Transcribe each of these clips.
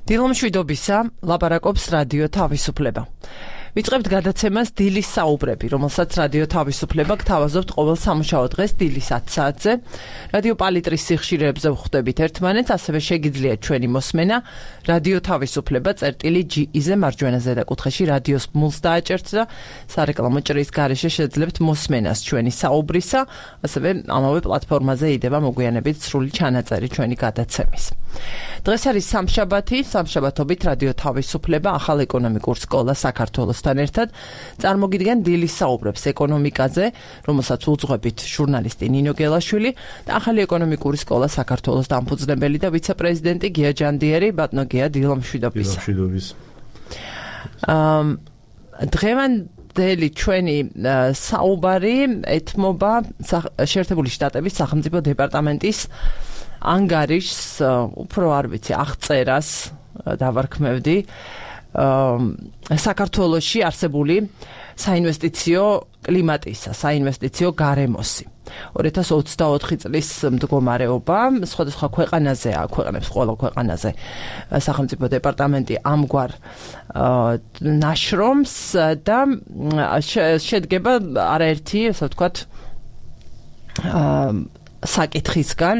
დილომშვიდობისა, ლაპარაკობს რადიო თავისუფლება. ვიწყებთ გადაცემას დილის საუბრები, რომელსაც რადიო თავისუფლება გთავაზობთ ყოველ სამუშაო დღეს დილის 10 საათზე. რადიო პალიტრის სიხშირეებზე ვხვდებით ერთმანეთს, ასევე შეგიძლიათ ჩვენი მოსმენა რადიო თავისუფლება წერტილი.GE-ზე მარჯვენა ზედაკუთხეში რადიოს ბმულს დააჭერთ და სარეკლამო ჭრის გარეშე შეძლებთ მოსმენას ჩვენი საუბრისა, ასევე ამავე პლატფორმაზე იდება მოგვიანებით სრული ჩანაწერი ჩვენი გადაცემის. დღეს არის სამშაბათი, სამშაბათობით რადიო თავისუფლება ახალ ეკონომიკურ სკოლა საქართველოსთან ერთად წარმოგიდგენ დილის საუბრებს ეკონომიკაზე, რომელსაც უძღვებით ჟურნალისტი ნინო გელაშვილი და ახალი ეკონომიკური სკოლა საქართველოს დამფუძნებელი და ვიცე-პრეზიდენტი გია ჯანდიერი. ბატონო გია, დილომშვიდობისა. დღევანდელი ჩვენი საუბარი ეთმობა შეერთებული შტატების სახელმწიფო დეპარტამენტის ანგარიშს, უფრო არ ვიცი, აღწერას დავარქმევდი საქართველოში არსებული საინვესტიციო კლიმატისა, საინვესტიციო გარემოსი. 2024 წლის მდგომარეობა სხვადასხვა ქვეყანაზეა, ქვეყნებს ყველა ქვეყანაზე სახელმწიფო დეპარტამენტი ამგვარ ნაშრომს და შედგება არაერთი, ასე ვთქვათ, საკითხისგან.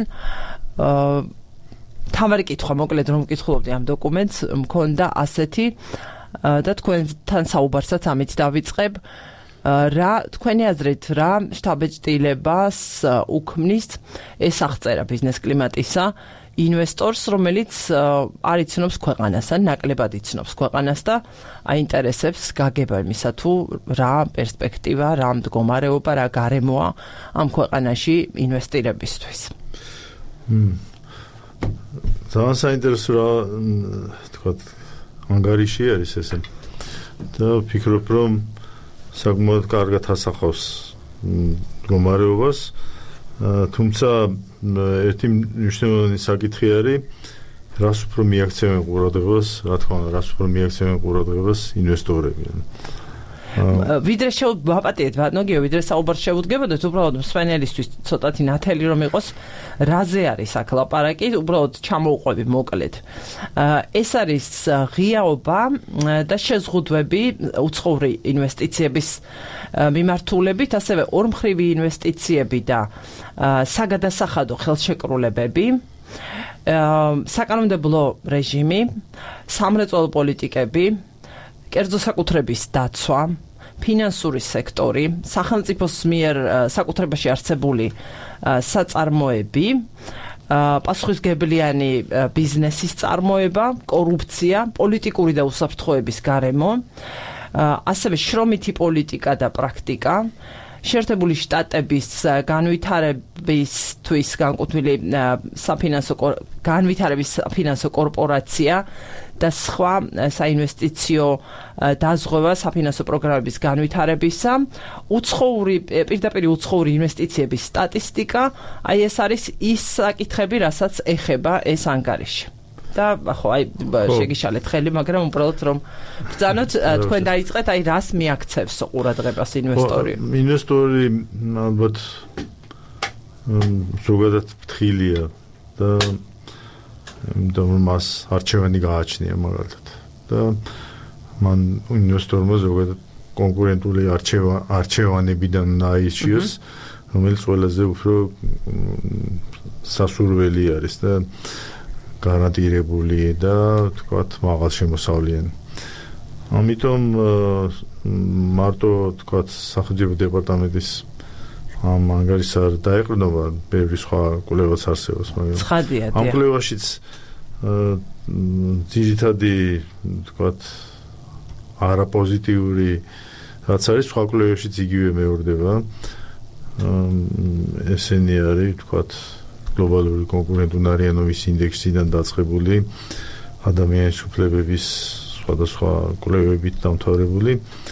თავარი კითხვა, მოკლედ რომ ვკითხულობდი ამ დოკუმენტს, მქონდა ასეთი და თქვენთან საუბარსაც ამით დავიწყებ. რა თქვენი აზრით, რა შთაბეჭდილებას უქმნის ეს აღწერა ბიზნეს კლიმატისა ინვესტორს, რომელიც არ იცნობს ქვეყანას, ან ნაკლებად იცნობს ქვეყანას და აინტერესებს გაგება იმისა, თუ რა პერსპექტივა, რა მდგომარეობა, რა გარემოა ამ ქვეყანაში ინვესტირებისთვის. ძალიან საინტერესო რა თქვათ ანგარიში არის ესე და ვფიქრობ რომ საკმაოდ კარგად ასახავს მდგომარეობას, თუმცა ერთი მნიშვნელოვანი საკითხი არის რას უფრო მიაქცევენ ყურადღებას, რა თქმა უნდა, რას უფრო მიაქცევენ ყურადღებას ინვესტორები. ვიდრე შევაპატიეთ, ბატონო გიო, ვიდრე საუბარს შევუდგებოდეთ, უბრალოდ მსმენელისთვის ცოტათი ნათელი რომ იყოს, რაზე არის აქ ლაპარაკი, უბრალოდ ჩამოვყვები მოკლედ. ეს არის ღიაობა და შეზღუდვები უცხოური ინვესტიციების მიმართულებით, ასევე ორმხრივი ინვესტიციები და საგადასახადო ხელშეკრულებები, საკანონმდებლო რეჟიმი, სამრეწველო პოლიტიკები, კერძო საკუთრების დაცვა, ფინანსური სექტორი, სახელმწიფოს მიერ საკუთრებაში არსებული საწარმოები, პასუხისმგებლიანი ბიზნესის წარმოება, კორუფცია, პოლიტიკური და უსაფრთხოების გარემო, ასევე შრომითი პოლიტიკა და პრაქტიკა, შეერთებული შტატების განვითარებისთვის განკუთვნილი განვითარების საფინანსო კორპორაცია და სხვა საინვესტიციო დაზღვევა საფინანსო პროგრამების განვითარებისა, პირდაპირ უცხოური ინვესტიციების სტატისტიკა, აი ეს არის ის საკითხები, რასაც ეხება ეს ანგარიში. და ხო, აი შეგიშალეთ ხელი, მაგრამ უბრალოდ რომ ბრძანოთ, თქვენ დაიწყეთ, აი რას მიაქცევს ყურადღებას ინვესტორი? ინვესტორი ალბათ ზოგადად ფრთხილია და მას არჩევანი გააჩნია მაგალითად. და მან ინვესტორმა ზოგადად კონკურენტული არჩევანებიდან აირჩიოს, რომელიც ყველაზე უფრო სასურველი არის და გარანტირებული და თქვათ მაღალ შემოსავლიანი. ამიტომ მარტო თქვათ სახელმწიფო დეპარტამენტის ამ ანგარიშს არ დაეყრდნობა, ბევრი სხვა კვლევაც არსებობს, მაგრამ ამ კვლევაშიც ძირითადი თქვათ არაპოზიტიური რაც არის, სხვა კვლევაშიც იგივე მეორდება. ესენი არის თქვათ გლობალური კონკურენტუნარიანობის ინდექსიდან დაწყებული ადამიანის უფლებების სხვადასხვა კვლევებით დამთავრებული.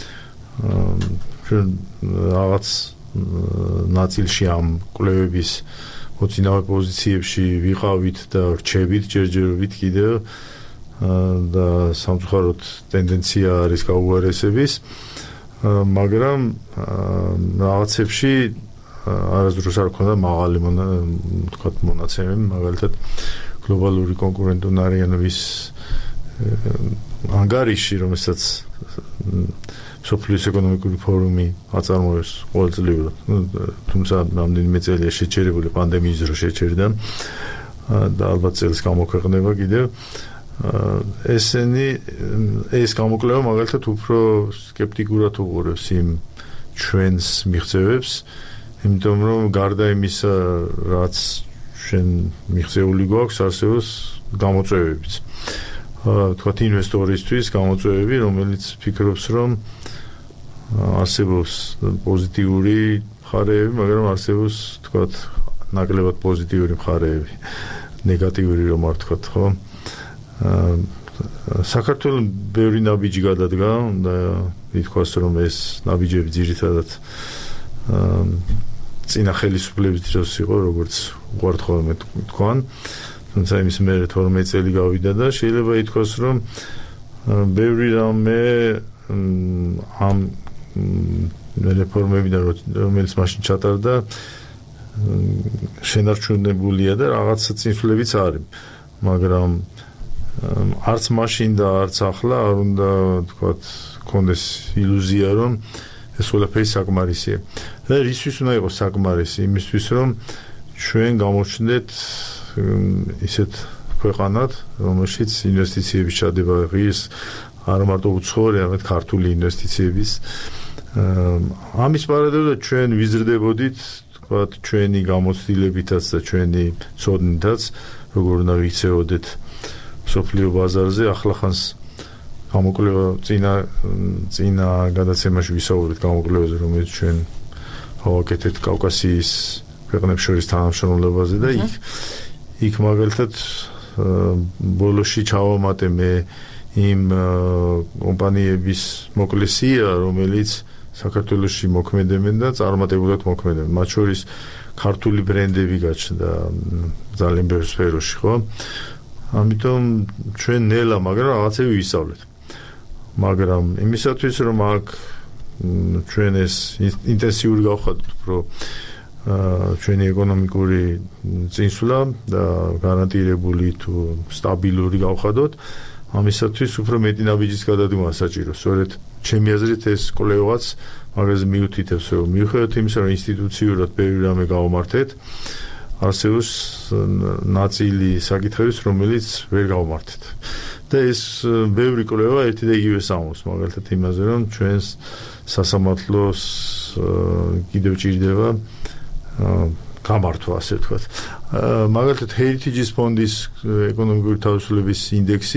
რაღაც ნაწილში ამ კვლევების მოწინავე პოზიციებში ვიყავით და რჩებით ჯერჯერობით კიდევ და სამწუხაროდ ტენდენცია არის გაუარესების, მაგრამ რაღაცებში არასდროს არ ქონდა მაღალი მონაცემები, მაგალითად გლობალური კონკურენტუნარიანობის ანგარიში, რომელსაც სოფლის ეკონომიკური ფორუმი აწარმოებს ყოველწლიურად. თუმცა რამდენიმე წელია შეჩერებული პანდემიის დროს შეჩერდა და ალბათ წელს გამოქვეყნება კიდევ. ეს გამოკვლევა მაგალითად უფრო სკეპტიკურად უყურებს იმ ჩვენს მიღწევებს, იმიტომ რომ გარდა იმისა, რაც ჩვენ მიღწეული გვაქვს, არსებობს გამოწვევებიც. თქვათ ინვესტორისთვის გამოწვევები, რომელიც ფიქრობს, რომ არსებობს პოზიტიური მხარეები, მაგრამ არსებობს თქვათ ნაკლებად პოზიტიური მხარეები, ნეგატიური რომ არ თქვათ, ხო? საქართველოს ბევრი ნაბიჯი გადადგა და ითქვას, რომ ეს ნაბიჯები ძირითადად წინა ხელისუფლების დროს იყო, როგორც უყვართ ხოლმე თქვან. თუმცა იმის მერე 12 წელი გავიდა და შეიძლება ითქვას, რომ ბევრი რამე ამ რეფორმებიდან რომელიც მაშინ ჩატარდა შენარჩუნებულია და რაღაცა წინსვლებიც არის, მაგრამ არც მაშინ და არც ახლა არ უნდა თქვათ კონდეს ილუზია, რომ ეს ყველაფერი საკმარისია. და რისთვის უნდა იყოს საკმარისი? იმისთვის, რომ ჩვენ გამოჩნდეთ ისეთ ქვეყანად, რომელშიც ინვესტიციების ჩადება ღირს არა მარტო უცხოური, არამედ ქართული ინვესტიციების. ამის პარალელურად ჩვენ ვიზრდებოდით, თქვათ, ჩვენი გამოცდილებითაც და ჩვენი ცოდნითაც, როგორ უნდა ვიქცეოდეთ სოფლიო ბაზარზე. ახლა გამოკვლევა წინა გადაცემაში ვისაუბრეთ გამოკვლევაზე, რომელიც ჩვენ გავაკეთეთ კავკასიის ქვეყნებს შორის თანამშრომლობაზე და იქ მაგალითად ბოლოში ჩავამატე მე იმ კომპანიების მოკლესია, რომელიც საქართველოში მოქმედებენ და წარმატებულად მოქმედებენ. მათ შორის ქართული ბრენდები გაჩნდა ძალიან ბევრ სფეროში, ხო? ამიტომ ჩვენ ნელა, მაგრამ რაღაცები ვისწავლეთ. მაგრამ იმისათვის, რომ აქ ჩვენ ეს ინტენსიური გავხადოთ, უფრო ჩვენი ეკონომიკური წინსვლა და გარანტირებული თუ სტაბილური გავხადოთ, ამისათვის უფრო მეტი ნაბიჯის გადადგმა საჭირო. სწორედ ჩემი აზრით ეს კვლევაც მაგაზე მიუთითებს, რომ მიუხედავად იმისა, რომ ინსტიტუციურად ბევრი რამე გავმართეთ, არსებობს ნაწილი საკითხების, რომელიც ვერ გავმართეთ. და ეს ბევრი კვლევა ერთი და იგივე სამოს, მაგალითად იმაზე, რომ ჩვენს სასამართლოს კიდევ ჭირდება გამართვა, ასე ვთქვათ. მაგალითად Heritage ფონდის ეკონომიკური თავისუფლების ინდექსი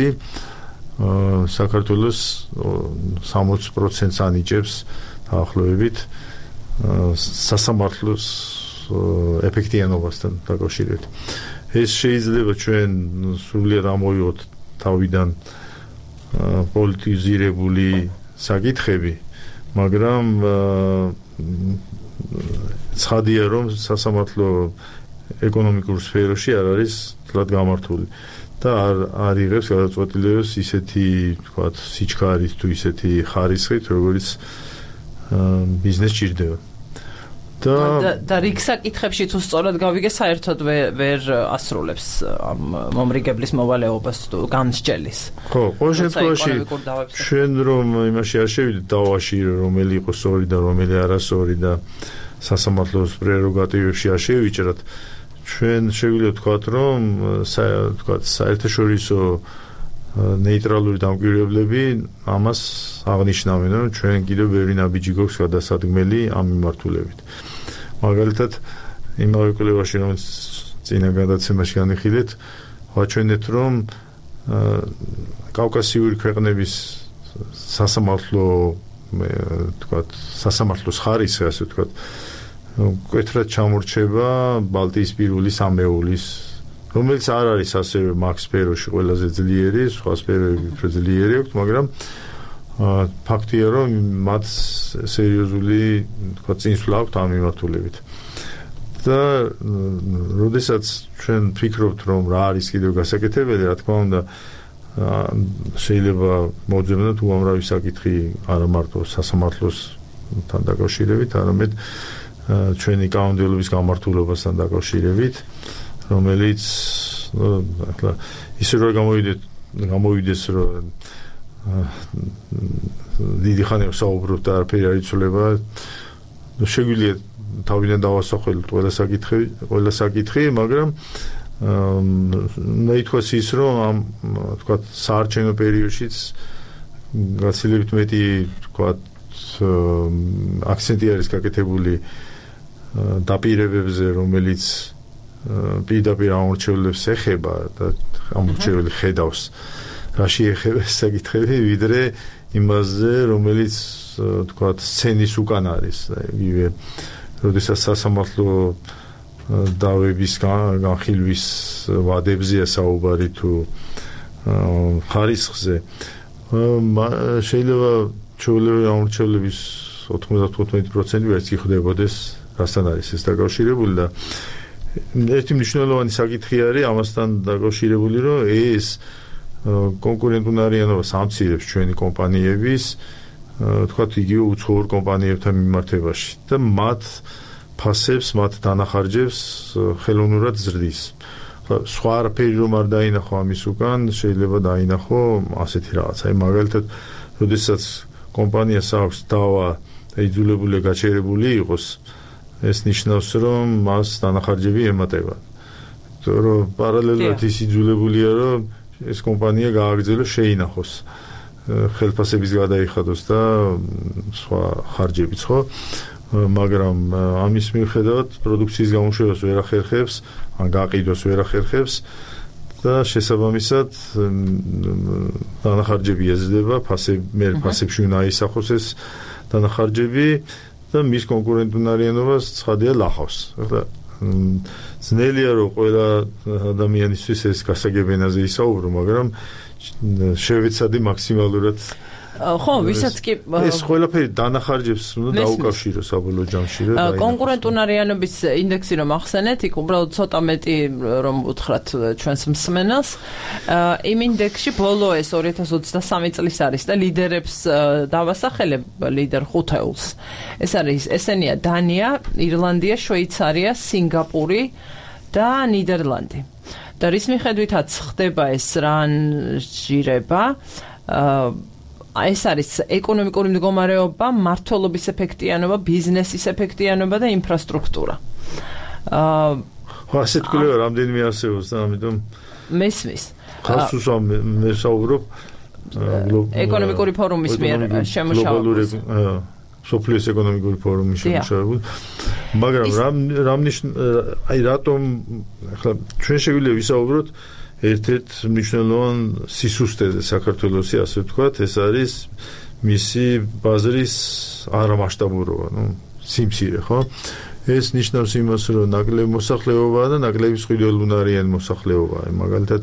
საქართველოს 60%-ს ანიჭებს დაახლოებით სასამართლოს ეფექტიანობასთან დაკავშირებით. ეს შეიძლება ჩვენ სრულიად ამოვიღოთ თავიდან პოლიტიზირებული საკითხები, მაგრამ ცხადია, რომ სასამართლო ეკონომიკურ სფეროში არ არის თლად გამართული და არ იღებს გადაწყვეტილებებს ისეთი, თქვათ, სიჩქარით თუ ისეთი ხარისხით, როგორც ბიზნეს ჭირდება. და რიგ საკითხებში თუ სწორად გავიგე, საერთოდ ვერ ასრულებს ამ მომრიგებლის მოვალეობას თუ განსჯელის. ხო, ყოველ შემთხვევაში ჩვენ რომ იმაში არ შევიდეთ დავაში, რომელი იყო სწორი და რომელი არასწორი და სასამართლოს პრეროგატივებში არ შევიჭრათ, ჩვენ შეგვიძლია ვთქვათ, რომ საერთაშორისო ნეიტრალური დამკვირვებლები ამას აღნიშნავენ, რომ ჩვენ კიდევ ბევრი ნაბიჯი გვაქვს გადასადგმელი ამ მიმართულებით. მაგალითად, იმავე კვლევაში, რომელიც წინა გადაცემაში განვიხილეთ, ვაჩვენეთ, რომ კავკასიური ქვეყნების სასამართლოს ხარისხი, ასე ვთქვათ, მკვეთრად ჩამორჩება ბალტიისპირული სამეულის, რომელიც არ არის ასევე მაგ სფეროში ყველაზე ძლიერი, სხვა სფეროები უფრო ძლიერი აქვს, მაგრამ ფაქტია, რომ მათ სერიოზული, თქვათ, წინსვლა აქვთ ამ მიმართულებით. და როდესაც ჩვენ ფიქრობთ, რომ რა არის კიდევ გასაკეთებელი, რა თქმა უნდა, შეიძლება მოძებნოთ უამრავი საკითხი არა მარტო სასამართლოსთან დაკავშირებით, არამედ ჩვენი კანონმდებლობის გამართულობასთან დაკავშირებით, რომელიც ისე რომ გამოვიდეთ გამოვიდეს რომ დიდი ხანი საუბრობთ და არაფერი არ იცვლება შეგვიძლია თავიდან დავასახელოთ ყველა საკითხი მაგრამ მეითქვას ის რომ ამ თქვა საარჩევნო პერიოდშიც გაცილებით მეტი თქვა აქცენტი არის გაკეთებული დაპირებებზე რომელიც პირდაპირ ამორჩევლებს ეხება და ამორჩეველი ხედავს რაში ეხება საკითხები ვიდრე იმაზე რომელიც თქვა სცენის უკან არის იგივე როდესაც სასამართლო დავების განხილვის ვადებზეა საუბარი თუ ხარისხზე შეიძლება ჩვეულებრივი ამორჩევლების 95% ვერც იხდებოდეს რასთან არის ეს დაკავშირებული და ერთი მნიშვნელოვანი საკითხი არის ამასთან დაკავშირებული რომ ეს კონკურენტუნარიანობას ამცირებს ჩვენი კომპანიების თქვათ იგივე უცხოურ კომპანიებთან მიმართებაში და მათ ფასებს, მათ დანახარჯებს ხელოვნურად ზრდის. სხვა არაფერი რომ არ დაინახო ამის უკან, შეიძლება დაინახო ასეთი რაღაც. აი მაგალითად, როდესაც კომპანიას აქვს დავა იძულებული გაჩერებული იყოს, ეს ნიშნავს რომ მას დანახარჯები ემატება. რომ პარალელურად ის იძულებულია რომ ეს კომპანია გააგრძელოს, შეინახოს ხელფასების გადაიხადოს და სხვა ხარჯებიც, ხო? მაგრამ ამის მიუხედავად პროდუქციის გამოშვებას ვერ ახერხებს, ან გაყიდვას ვერ ახერხებს და შესაბამისად დანახარჯები ეზრდება, ფასებში უნდა აისახოს ეს დანახარჯები და მის კონკურენტუნარიანობას ცხადია ლახავს. ახლა ძნელია რომ ყველა ადამიანისთვის ეს გასაგებენაზე ისაუბრო, მაგრამ შევეცადი მაქსიმალურად ხო, ვისაც კი ეს ყველაფერი დანახარჯებს უნდა დაუკავშირო საბოლოო ჯამში და კონკურენტუნარიანობის ინდექსი რომ ახსენეთ, იქ უბრალოდ ცოტა მეტი რომ უთხრათ ჩვენს მსმენელს, იმ ინდექსში ბოლო ეს 2023 წლის არის და ლიდერებს დავასახელებ ლიდერ 5 ეულს. ეს არის ესენია დანია, ირლანდია, შვეიცარია, სინგაპური და ნიდერლანდი. და რის მიხედვითაც ხდება ეს რანჟირება, ეს არის ეკონომიკური მდგომარეობა, მმართველობის ეფექტიანობა, ბიზნესის ეფექტიანობა და ინფრასტრუქტურა. ხო, ასეთ კვლევა რამდენიმე არსებობს და ამიტომ მესმის. ხას უსვამ მე საუბრობ ეკონომიკური ფორუმის მიერ შემუშავების. სოფლის ეკონომიკური ფორუმის შემუშავებული. მაგრამ აი რატომ ახლა ჩვენ შეგვიძლია ვისაუბროთ ერთ-ერთ მნიშვნელოვან სისუსტეზე საქართველოსი, ასე ვთქვათ, ეს არის მისი ბაზრის არამასშტაბურობა, სიმცირე, ხო? ეს ნიშნავს იმას, რომ ნაკლები მოსახლეობაა და ნაკლები წყვილუნარიანი მოსახლეობაა. მაგალითად,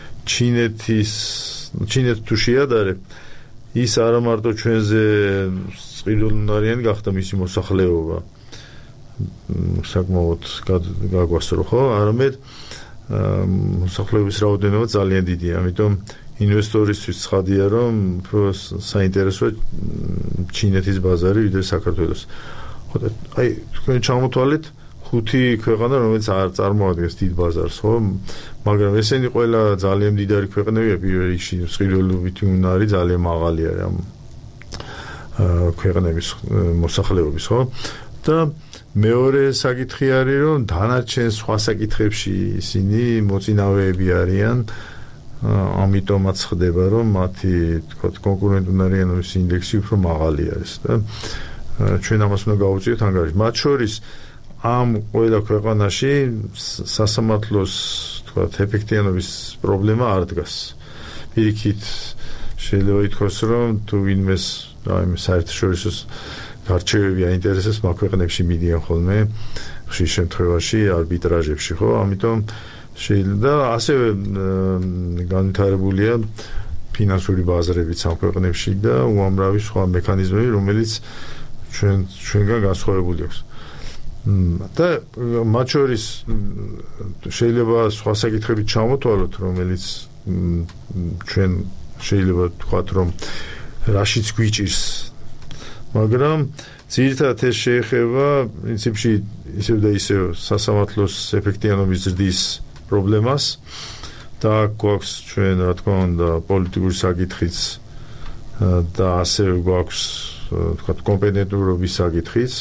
ჩინეთ თუ შეადარებ, ის არა მარტო ჩვენზე წყვილუნარიანი გახდა მისი მოსახლეობა. საკმაოდ გაგვასწრო, ხო? არამედ მოსახლეობის რაოდენობა ძალიან დიდია, ამიტომ ინვესტორისთვის ცხადია, რომ საინტერესოა ჩინეთის ბაზარი ვიდრე საქართველოს. აი, თქვენ ჩამოთვალეთ 5 ქვეყანა, რომელიც არ წარმოადგენს დიდ ბაზარს, ხო? მაგრამ ესენი ყველა ძალიან მდიდარი ქვეყნებია, პირველ რიგში წყვილობითი უნარი ძალიან მაღალი არის ამ ქვეყნების მოსახლეობის, ხო? და მეორე საკითხი არის, რომ დანარჩენ სხვა საკითხებში ისინი მოწინავეები არიან, ამიტომაც ხდება, რომ მათი, თქვათ, კონკურენტუნარიანობის ინდექსი უფრო მაღალი არის და ჩვენ ამას უნდა გავუწიოთ ანგარიში. მათ შორის ამ ყველა ქვეყანაში სასამართლოს, თქვათ, ეფექტიანობის პრობლემა არ დგას. პირიქით შეიძლება ითქვას, რომ თუ ვინმეს რაიმე საერთაშორისო გარჩევები აინტერესებს, მაგ ქვეყნებში მიდიან ხოლმე ხშირ შემთხვევაში არბიტრაჟებში, ხო? ამიტომ შეიძლება ასევე განვითარებულია ფინანსური ბაზრებიც ამ ქვეყნებში და უამრავი სხვა მექანიზმები, რომელიც ჩვენგან განსხვავებული აქვს. და მათ შორის შეიძლება სხვა საკითხებით ჩამოთვალოთ, რომელიც ჩვენ შეიძლება ვთქვათ, რომ რაშიც გვიჭირს. მაგრამ ძირითადად ეს შეეხება პრინციპში ისევ და ისევ სასამართლოს ეფექტიანობის ზრდის პრობლემას და გვაქვს ჩვენ რა თქმა უნდა პოლიტიკური საკითხიც და ასევე გვაქვს თქვა კომპეტენტურობის საკითხიც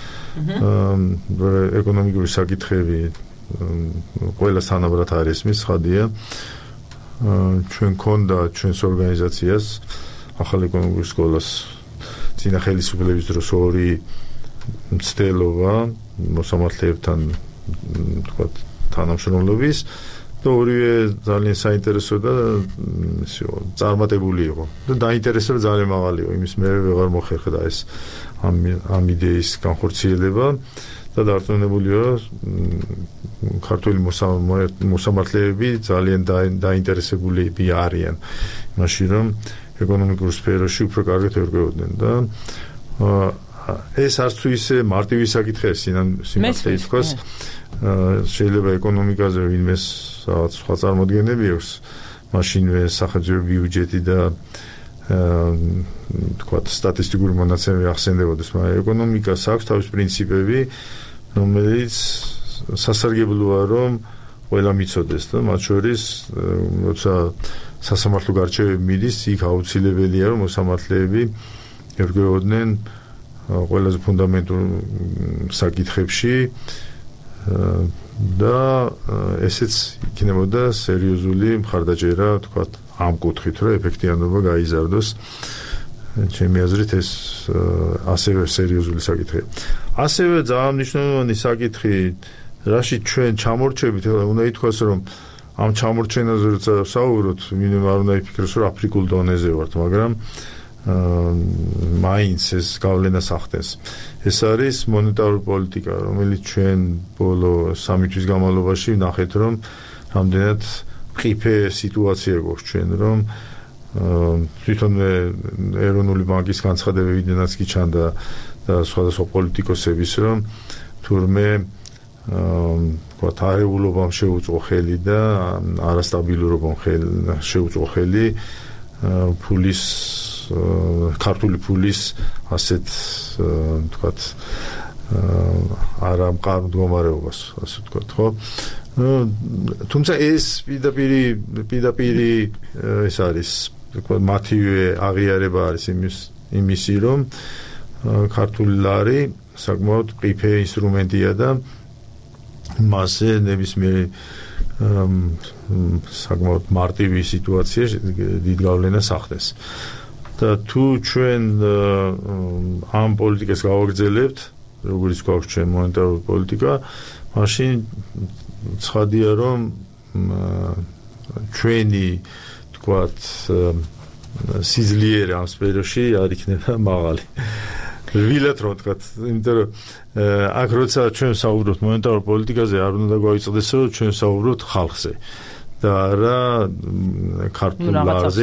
ეკონომიკური საკითხები ყველას თანაბრად არის მის ხადია ჩვენ ქონდა ჩვენს ორგანიზაციას ახალ ეკონომიკური სკოლას წინა ხელისუფლების დროს ორი მცდელობა მოსამართლეებთან თქვა თანამშრომლობის და ორივე ძალიან საინტერესო და წარმატებული იყო და დაინტერესება ძალიან მაღალი იყო იმის მე ვეღარ მოხერხდა ეს ამ იდეის განხორციელება და დარწმუნებულია ქართული მოსამართლეები ძალიან დაინტერესებულები არიან მაშინ რომ ეკონომიკურ სფეროში უფრო კარგად ერკვეოდნენ და ეს არც თუ ისე მარტივი საკითხია სიმართლე ითქვას შეიძლება ეკონომიკაზე ვინმეს რაღაც სხვა წარმოდგენები აქვს მაშინვე სახელმწიფო ბიუჯეტი და თქვა სტატისტიკური მონაცემები ახსენდებოდეს მაგრამ ეკონომიკას აქვს თავის პრინციპები რომელიც სასარგებლოა რომ ყველა მიცოდეს და მათ შორის როცა სასამართლო გარჩევები მიდის იქ აუცილებელია რომ მოსამართლეები ერკვეოდნენ ყველაზე ფუნდამენტურ საკითხებში და ესეც იქნებოდა სერიოზული მხარდაჭერა თქვა ამ კუთხით რომ ეფექტიანობა გაიზარდოს ჩემი აზრით ეს ასევე სერიოზული საკითხია ასევე ძალიან მნიშვნელოვანი საკითხი რაში ჩვენ ჩამორჩებით უნდა ითქვას რომ ამ ჩამორჩენაზე როცა საუბრობთ მინიმუმ არ უნდა იფიქროს რომ აფრიკულ დონეზე ვართ მაგრამ მაინც ეს გავლენას ახდენს ეს არის მონეტარული პოლიტიკა რომელიც ჩვენ ბოლო 3 თვის განმავლობაში ვნახეთ რომ რამდენად ყიფე სიტუაცია გვაქვს ჩვენ რომ თვითონ ეროვნული ბანკის განცხადებებიდანაც კი ჩანდა და სხვადასხვა პოლიტიკოსების რომ თურმე თქვა თარეულობამ შეუწყო ხელი და არასტაბილურობამ შეუწყო ხელი ფულის ქართული ფულის ასეთ თქვათ არა მყარ მდგომარეობას ასე ვთქვათ ხო თუმცა ეს პირდაპირ ეს არის თქვა მათივე აღიარება არის იმისი რომ ქართული ლარი საკმაოდ ყიფე ინსტრუმენტია და მასზე ნებისმიერი საკმაოდ მარტივი სიტუაცია დიდ გავლენას ახდენს და თუ ჩვენ ამ პოლიტიკას გავაგრძელებთ როგორც გვაქვს ჩვენ მონეტარული პოლიტიკა მაშინ ცხადია რომ ჩვენი თქვათ სიძლიერე ამ სფეროში არ იქნება მაღალი რბილად რომ ვთქვათ იმიტომ რომ აქ როცა ჩვენ საუბრობთ მონეტარულ პოლიტიკაზე არ უნდა გვაიწყდეს რომ ჩვენ საუბრობთ ხალხზე და არა ქართულ ლარზე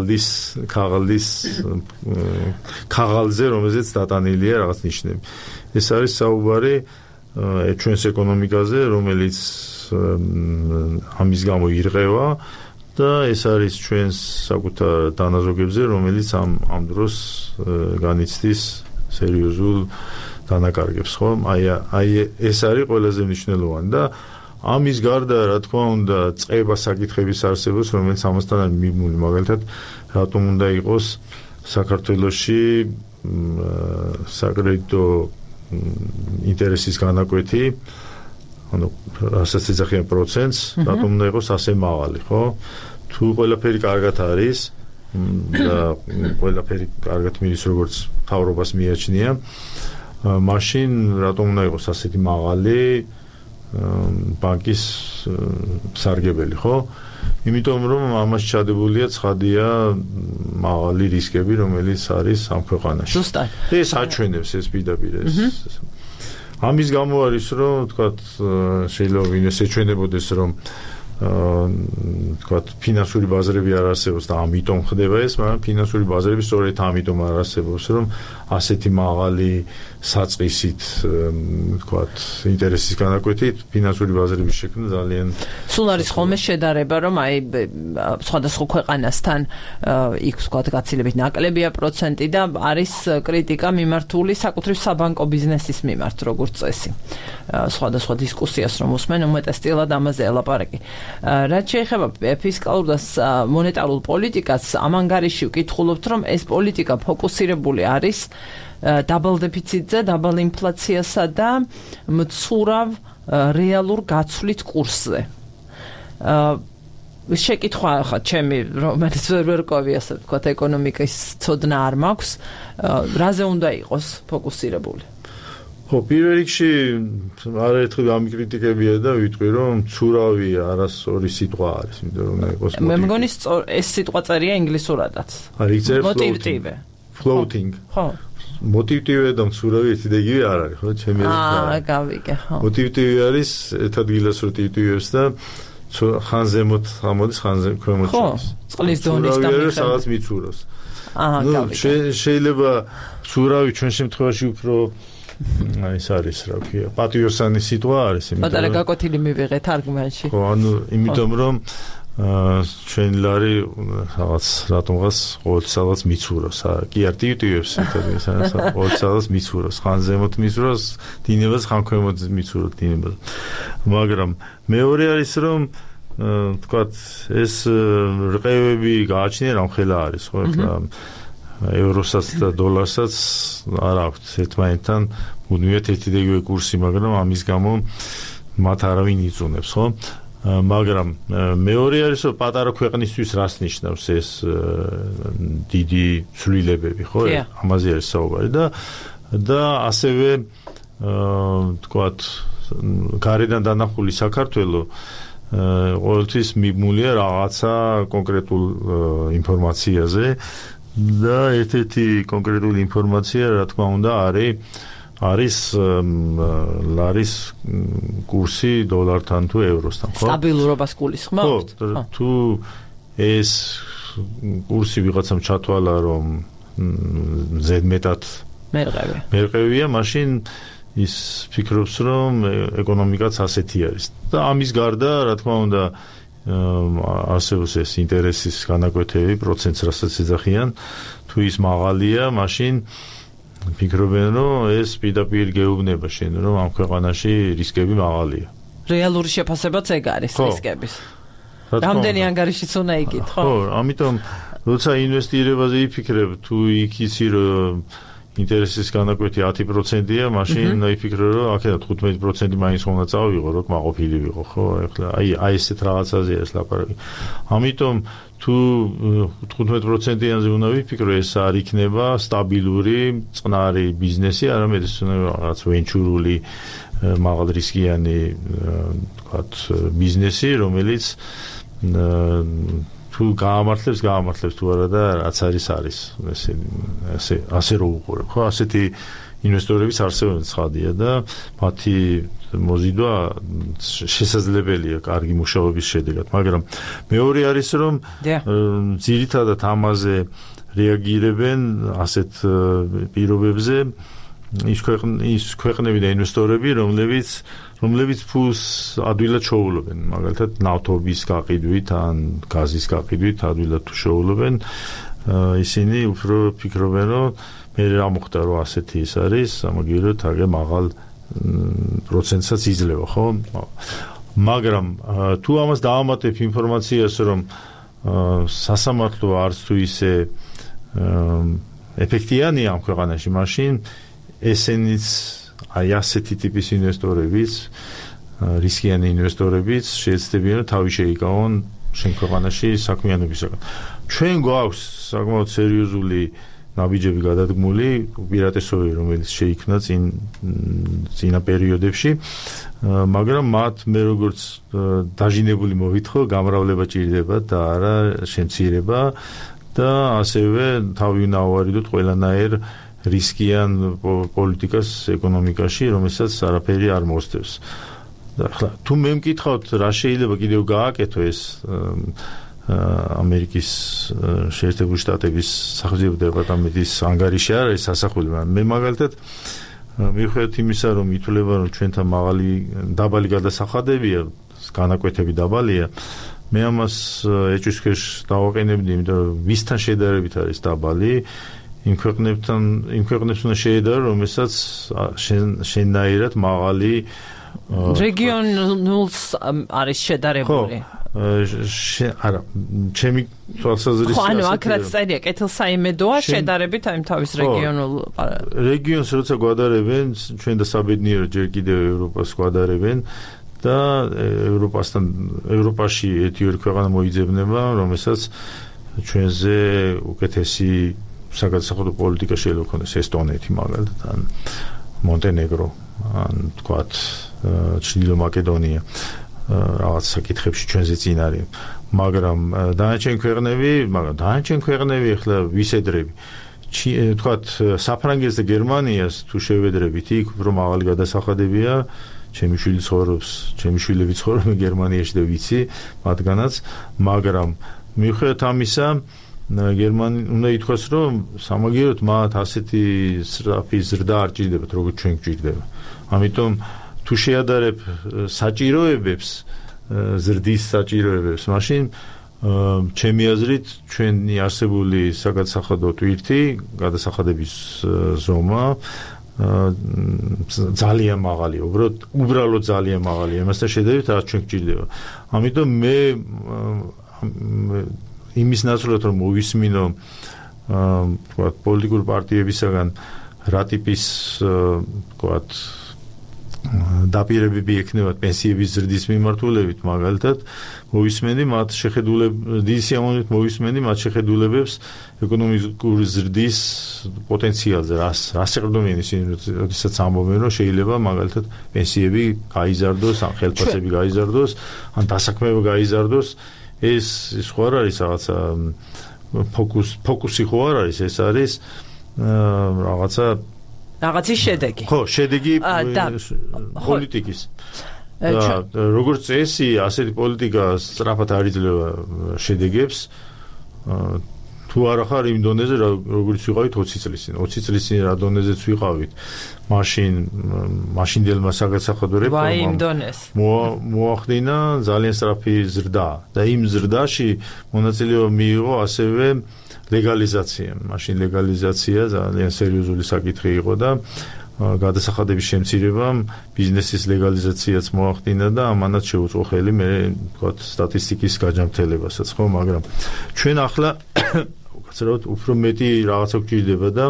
ქაღალდზე რომელზეც დატანილია რაღაც ნიშნები ეს არის საუბარი ჩვენს ეკონომიკაზე რომელიც ამის გამო ირღევა და ეს არის ჩვენს საკუთარ დანაზოგებზე რომელიც ამ დროს განიცდის სერიოზულ დანაკარგებს ხო აი ეს არის ყველაზე მნიშვნელოვანი და ამის გარდა რა თქმა უნდა წება საკითხების არსებობს რომელიც ამასთან არის მიმული მაგალითად რატომ უნდა იყოს საქართველოში საკრედიტო ინტერესის განაკვეთი ანუ რასაც ეძახიან პროცენტს რატომ უნდა იყოს ასე მაღალი ხო თუ ყველაფერი კარგად არის და ყველაფერი კარგად მიდის როგორც თავრობას მიაჩნია მაშინ რატომ უნდა იყოს ასეთი მაღალი ბანკის სარგებელი ხო იმიტომ რომ ამას ჩადებულია ცხადია მაღალი რისკები რომელიც არის ამ ქვეყანაში ზუსტად ეს აჩვენებს ეს პირდაპირ ეს ამის გამო არის რომ თქვათ შეიძლება ვინმეს ეჩვენებოდეს რომ თქვათ ფინანსური ბაზრები არ არსებობს და ამიტომ ხდება ეს მაგრამ ფინანსური ბაზრები სწორედ ამიტომ არ არსებობს რომ ასეთი მაღალი საწყისით თქვათ ინტერესის განაკვეთით ფინანსური ბაზრების შექმნა ძალიან სულ არის ხოლმე შედარება რომ აი სხვადასხვა ქვეყანასთან იქ თქვათ გაცილებით ნაკლებია პროცენტი და არის კრიტიკა მიმართული საკუთრივ საბანკო ბიზნესის მიმართ როგორც წესი სხვადასხვა დისკუსიას რომ უსმენ უმეტესწილად ამაზე ელაპარაკი რაც შეეხება ფისკალურ და მონეტარულ პოლიტიკას, ამ ანგარიში ვკითხულობთ, რომ ეს პოლიტიკა ფოკუსირებული არის დაბალ დეფიციტზე, დაბალ ინფლაციასა და მცურავ რეალურ გაცვლით კურსზე. შეკითხვა ხა ჩემი რომელიც ვერ ყვევი ასე ვთქვათ ეკონომიკის ცოდნა არ მაქვს რაზე უნდა იყოს ფოკუსირებული ხო პირველ რიგში არაერთხელ გამიკრიტიკებია და ვიტყვი რომ ცურავი არასწორი სიტყვა არის იმიტომ რომ იყოს მე მგონი ეს სიტყვა წერია ინგლისურადაც მოტივტივე floating ხო მოტივტივე და მცურავი ერთი და იგივე არ არის ხო ჩემი გავიგე ხო მოტივტივე არის ერთ ადგილას რო ტივტივებს და ხან ზემოთ ამოდის ხან ქვემოთ შორის. წყლის დონის დამიხსენებაა. სადაც მიცურავს. შეიძლება ცურავი ჩვენ შემთხვევაში უფრო ეს არის რა ქვია, პატიოსანი სიტყვა არის, იმიტომ რომ პატარა გაკოთილი მივიღეთ არგუმენტში. ხო, ანუ იმიტომ რომ ჩვენ ლარი რაღაც რატომღაც ყოველსავალს მიცურავს. კი არ ტივტივებს ეს ყოველსავალს მიცურავს. ხან ზემოთ მიცურავს, დინებას ხან ქვემოთ მიცურავს დინებას. მაგრამ მეორე არის რომ თქვათ ეს რყევები გააჩნია რამხელა არის ხო ეხლა ევროსაც და დოლარსაც არ აქვს ერთმანეთთან მუდმივად ერთი და იგივე კურსი მაგრამ ამის გამო მათ არავინ იწუნებს ხო მაგრამ მეორე არის რომ პატარა ქვეყნისთვის რას ნიშნავს ეს დიდი ცვლილებები ხო ამაზე არის საუბარი და ასევე თქვათ გარედან დანახული საქართველო ყოველთვის მიბმულია რაღაცა კონკრეტულ ინფორმაციაზე და ერთ-ერთი კონკრეტული ინფორმაცია რა თქმა უნდა არის ლარის კურსი დოლართან თუ ევროსთან ხო? სტაბილურობას გულისხმობთ? ხო, თუ ეს კურსი ვიღაცამ ჩათვალა რომ ზედმეტად მერყევია, მაშინ ის ფიქრობს რომ ეკონომიკაც ასეთი არის და ამის გარდა რა თქმა უნდა არსებობს ეს ინტერესის განაკვეთები პროცენტს რასაც ეძახიან თუ ის მაღალია მაშინ ფიქრობენ რომ ეს პირდაპირ გეუბნება შენ რომ ამ ქვეყანაში რისკები მაღალია რეალური შეფასებაც ეგ არის რისკების რამდენი ანგარიშიც უნდა იგით ხო ამიტომ როცა ინვესტირებაზე იფიქრებ თუ იქ იცი რომ ინტერესის განაკვეთი 10%-ია, მაშინ იფიქრო რომ აქედან 15% მაინც უნდა წავიღო, რომ მაყოფილი ვიყო, ხო? ეხლა აი ესეთ რაღაცაზე არის ლაპარაკი. ამიტომ თუ 15%-იანზე უნდა ვიფიქრო, ეს არ იქნება სტაბილური, წყნარი ბიზნესი, არამედ ეს უნდა რაღაც ვენჩურული, მაღალრისკიანი, თქვათ, ბიზნესი, რომელიც თუ გაამართლებს თუ არა და რაც არის ასე რო უყურებ ხო ასეთი ინვესტორების არსებობა ცხადია და მათი მოზიდვა შესაძლებელია კარგი მუშაობის შედეგად მაგრამ მეორე არის რომ ძირითადად ამაზე რეაგირებენ ასეთ პირობებზე ის ქვეყნები და ინვესტორები რომლებიც ფულს ადვილად შოულობენ მაგალითად ნავთობის გაყიდვით ან გაზის გაყიდვით ადვილად თუ შოულობენ ისინი უფრო ფიქრობენ რომ მე რა მოხდა რომ ასეთი ის არის ამაგირო თაგე მაღალ პროცენტსაც იძლევა ხო მაგრამ თუ ამას დაამატებ ინფორმაციას რომ სასამართლო არც თუ ისე ეფექტიანია ამ ქვეყანაში მაშინ ესენიც აი ასეთი ტიპის ინვესტორებიც რისკიანი ინვესტორებიც შეეცდებიან თავი შეიკავონ შენ ქვეყანაში საქმიანობისაგან. ჩვენ გვაქვს საკმაოდ სერიოზული ნაბიჯები გადადგმული უპირატესობები რომელიც შეიქმნა წინა პერიოდებში მაგრამ მათ მე როგორც დაჟინებული მოვითხოვ გამრავლება ჭირდება და არა შემცირება და ასევე თავი უნდა ავარიდოთ ყველანაირ რისკიან პოლიტიკას ეკონომიკაში, რომელსაც არაფერი არ მოსდევს. და ახლა თუ მე მკითხავთ რა შეიძლება კიდევ გააკეთო ეს ამერიკის შეერთებული შტატების სახელმწიფო დეპარტამენტის ანგარიში არ არის სასახული, მაგრამ მე მაგალითად მიუხედავად იმისა, რომ ითვლება რომ ჩვენთან დაბალი გადასახადებია, განაკვეთები დაბალია, მე ამას ეჭვისქვეშ დავაყენებდი, იმიტომ რომ ვისთან შედარებით არის დაბალი იმ ქვეყნებს უნდა შეედარო, რომელსაც შენნაირად მაღალი რეგიონულს არის შედარებული. არა ჩემი თვალსაზრისით ანუ აქ რაც წერია კეთილსაიმედოა შედარებით აი თავის რეგიონს როცა გვადარებენ ჩვენ და საბედნიერო ჯერ კიდევ ევროპას გვადარებენ და ევროპაში ერთი-ორი ქვეყანა მოიძებნება რომელსაც ჩვენზე უკეთესი საგადასახადო პოლიტიკა შეიძლება ქონდეს ესტონეთი მაგალითად ან მონტენეგრო ან თქვათ ჩრდილო მაკედონია რაღაც საკითხებში ჩვენზე წინ არის მაგრამ დანარჩენ ქვეყნები ახლა ვისედრები თქვათ საფრანგეთს და გერმანიას თუ შევედრებით იქ უფრო მაღალი გადასახადებია ჩემი შვილები ცხოვრობენ გერმანიაში და ვიცი მათგანაც მაგრამ მიუხედავად ამისა გერმანია უნდა ითქვას რომ სამაგიეროდ მათ ასეთი სწრაფი ზრდა არ ჭირდებათ როგორც ჩვენ გვჭირდება ამიტომ თუ შეადარებ საჭიროებებს ზრდის საჭიროებებს მაშინ ჩემი აზრით ჩვენი არსებული საგადასახადო ტვირთი გადასახადების ზომა ძალიან მაღალია უბრალოდ ძალიან მაღალია იმასთან შედარებით რაც ჩვენ გვჭირდება ამიტომ მე იმის ნაცვლად რომ მოვისმინო თქვათ პოლიტიკური პარტიებისაგან რა ტიპის თქვათ დაპირებები ექნებათ პენსიების ზრდის მიმართულებით მაგალითად მოვისმენდი მათ შეხედულებებს ეკონომიკური ზრდის პოტენციალზე რას ეყრდნობიან ისინი როდესაც ამბობენ რომ შეიძლება მაგალითად პენსიები გაიზარდოს ან ხელფასები გაიზარდოს ან დასაქმება გაიზარდოს ეს ხო არ არის რაღაცა ფოკუსი ხო არ არის ეს არის რაღაცის შედეგი. ხო, შედეგი პოლიტიკის. როგორც წესი, ასეთი პოლიტიკა სწრაფად არ იძლევა შედეგებს. თუ არა ხარ იმ დონეზე, როგორც ვიყავით 20 წლის წინ. 20 წლის წინ რა დონეზეც ვიყავით. მაშინდელმა საგადასახადო რეფორმამ მოახდინა ძალიან სწრაფი ზრდა და იმ ზრდაში მონაწილეობა მიიღო ასევე ლეგალიზაცია. მაშინ ლეგალიზაცია ძალიან სერიოზული საკითხი იყო და გადასახადების შემცირებამ ბიზნესის ლეგალიზაციაც მოახდინა და ამანაც შეუწყო ხელი მე ვთქვათ სტატისტიკის გაჯამრთელებასაც ხო, მაგრამ ჩვენ ახლა უკაცრავად უფრო მეტი რაღაცა გვჭირდება და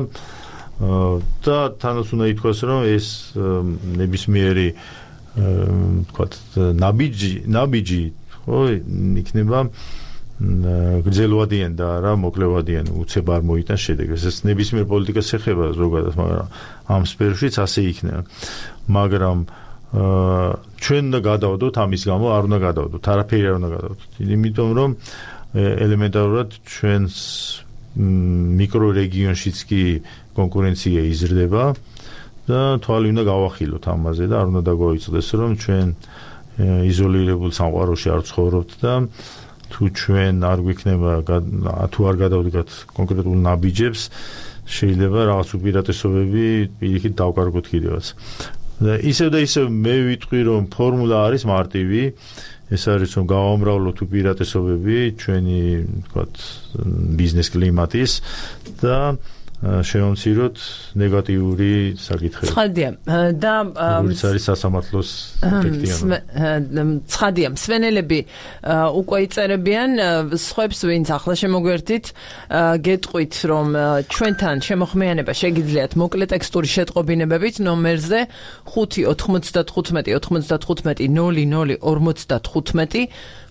თანაც უნდა ითქვას რომ ეს ნებისმიერი ვთქვათ ნაბიჯი ხო იქნება გრძელვადიან და არა მოკლევადიან უცებ არ მოიტანს შედეგს ეს ნებისმიერ პოლიტიკას ეხება ზოგადად მაგრამ ამ სფეროშიც ასე იქნება მაგრამ ჩვენ უნდა გადავდოთ ამის გამო არ უნდა გადავდოთ არაფერი არ უნდა გადავდოთ იმიტომ რომ ელემენტარულად ჩვენს მიკრორეგიონშიც კი კონკურენცია იზრდება და თვალი უნდა გავახილოთ ამაზე და არ უნდა დაგვაიწყდეს რომ ჩვენ იზოლირებულ სამყაროში არ ცხოვრობთ და თუ ჩვენ არ გვიქნება თუ არ გადავდგათ კონკრეტულ ნაბიჯებს შეიძლება რაღაც უპირატესობები პირიქით დავკარგოთ კიდევაც და ისევ მე ვიტყვი რომ ფორმულა არის მარტივი ეს არის რომ გავამრავლოთ უპირატესობები ჩვენი ვთქვათ ბიზნეს კლიმატის და შევამციროთ ნეგატიური საკითხები. ცხადია და რომელიც არის სასამართლოს ეფექტიანობა. ცხადია, მსვენელები უკვე იწერებიან სხვებს ვინც ახლა შემოგვერთით გეტყვით რომ ჩვენთან შემოხმიანება შეგიძლიათ მოკლე ტექსტური შეტყობინებებით ნომერზე 595 95 00 55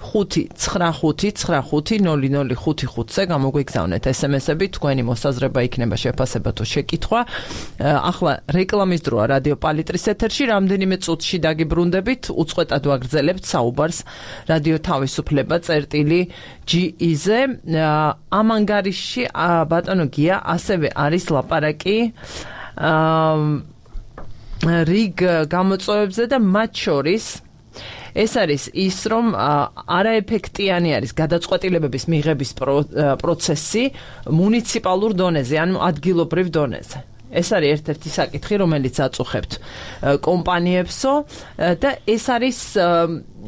595-95-0055-ზე გამოგვიგზავნეთ SMS-ები, თქვენი მოსაზრება იქნება შეფასება თუ შეკითხვა. ახლა რეკლამის დროა რადიო პალიტრის ეთერში, რამდენიმე წუთში დაგიბრუნდებით, უწყვეტად ვაგრძელებთ საუბარს რადიო თავისუფლება წერტილი.GE-ზე. ამ ანგარიშში ბატონო გია ასევე არის ლაპარაკი რიგ გამოწვევებზე და მათ შორის ეს არის ის, რომ არაეფექტიანი არის გადაწყვეტილებების მიღების პროცესი მუნიციპალურ დონეზე, ანუ ადგილობრივ დონეზე. ეს არის ერთ-ერთი საკითხი, რომელიც აწუხებთ კომპანიებსო და ეს არის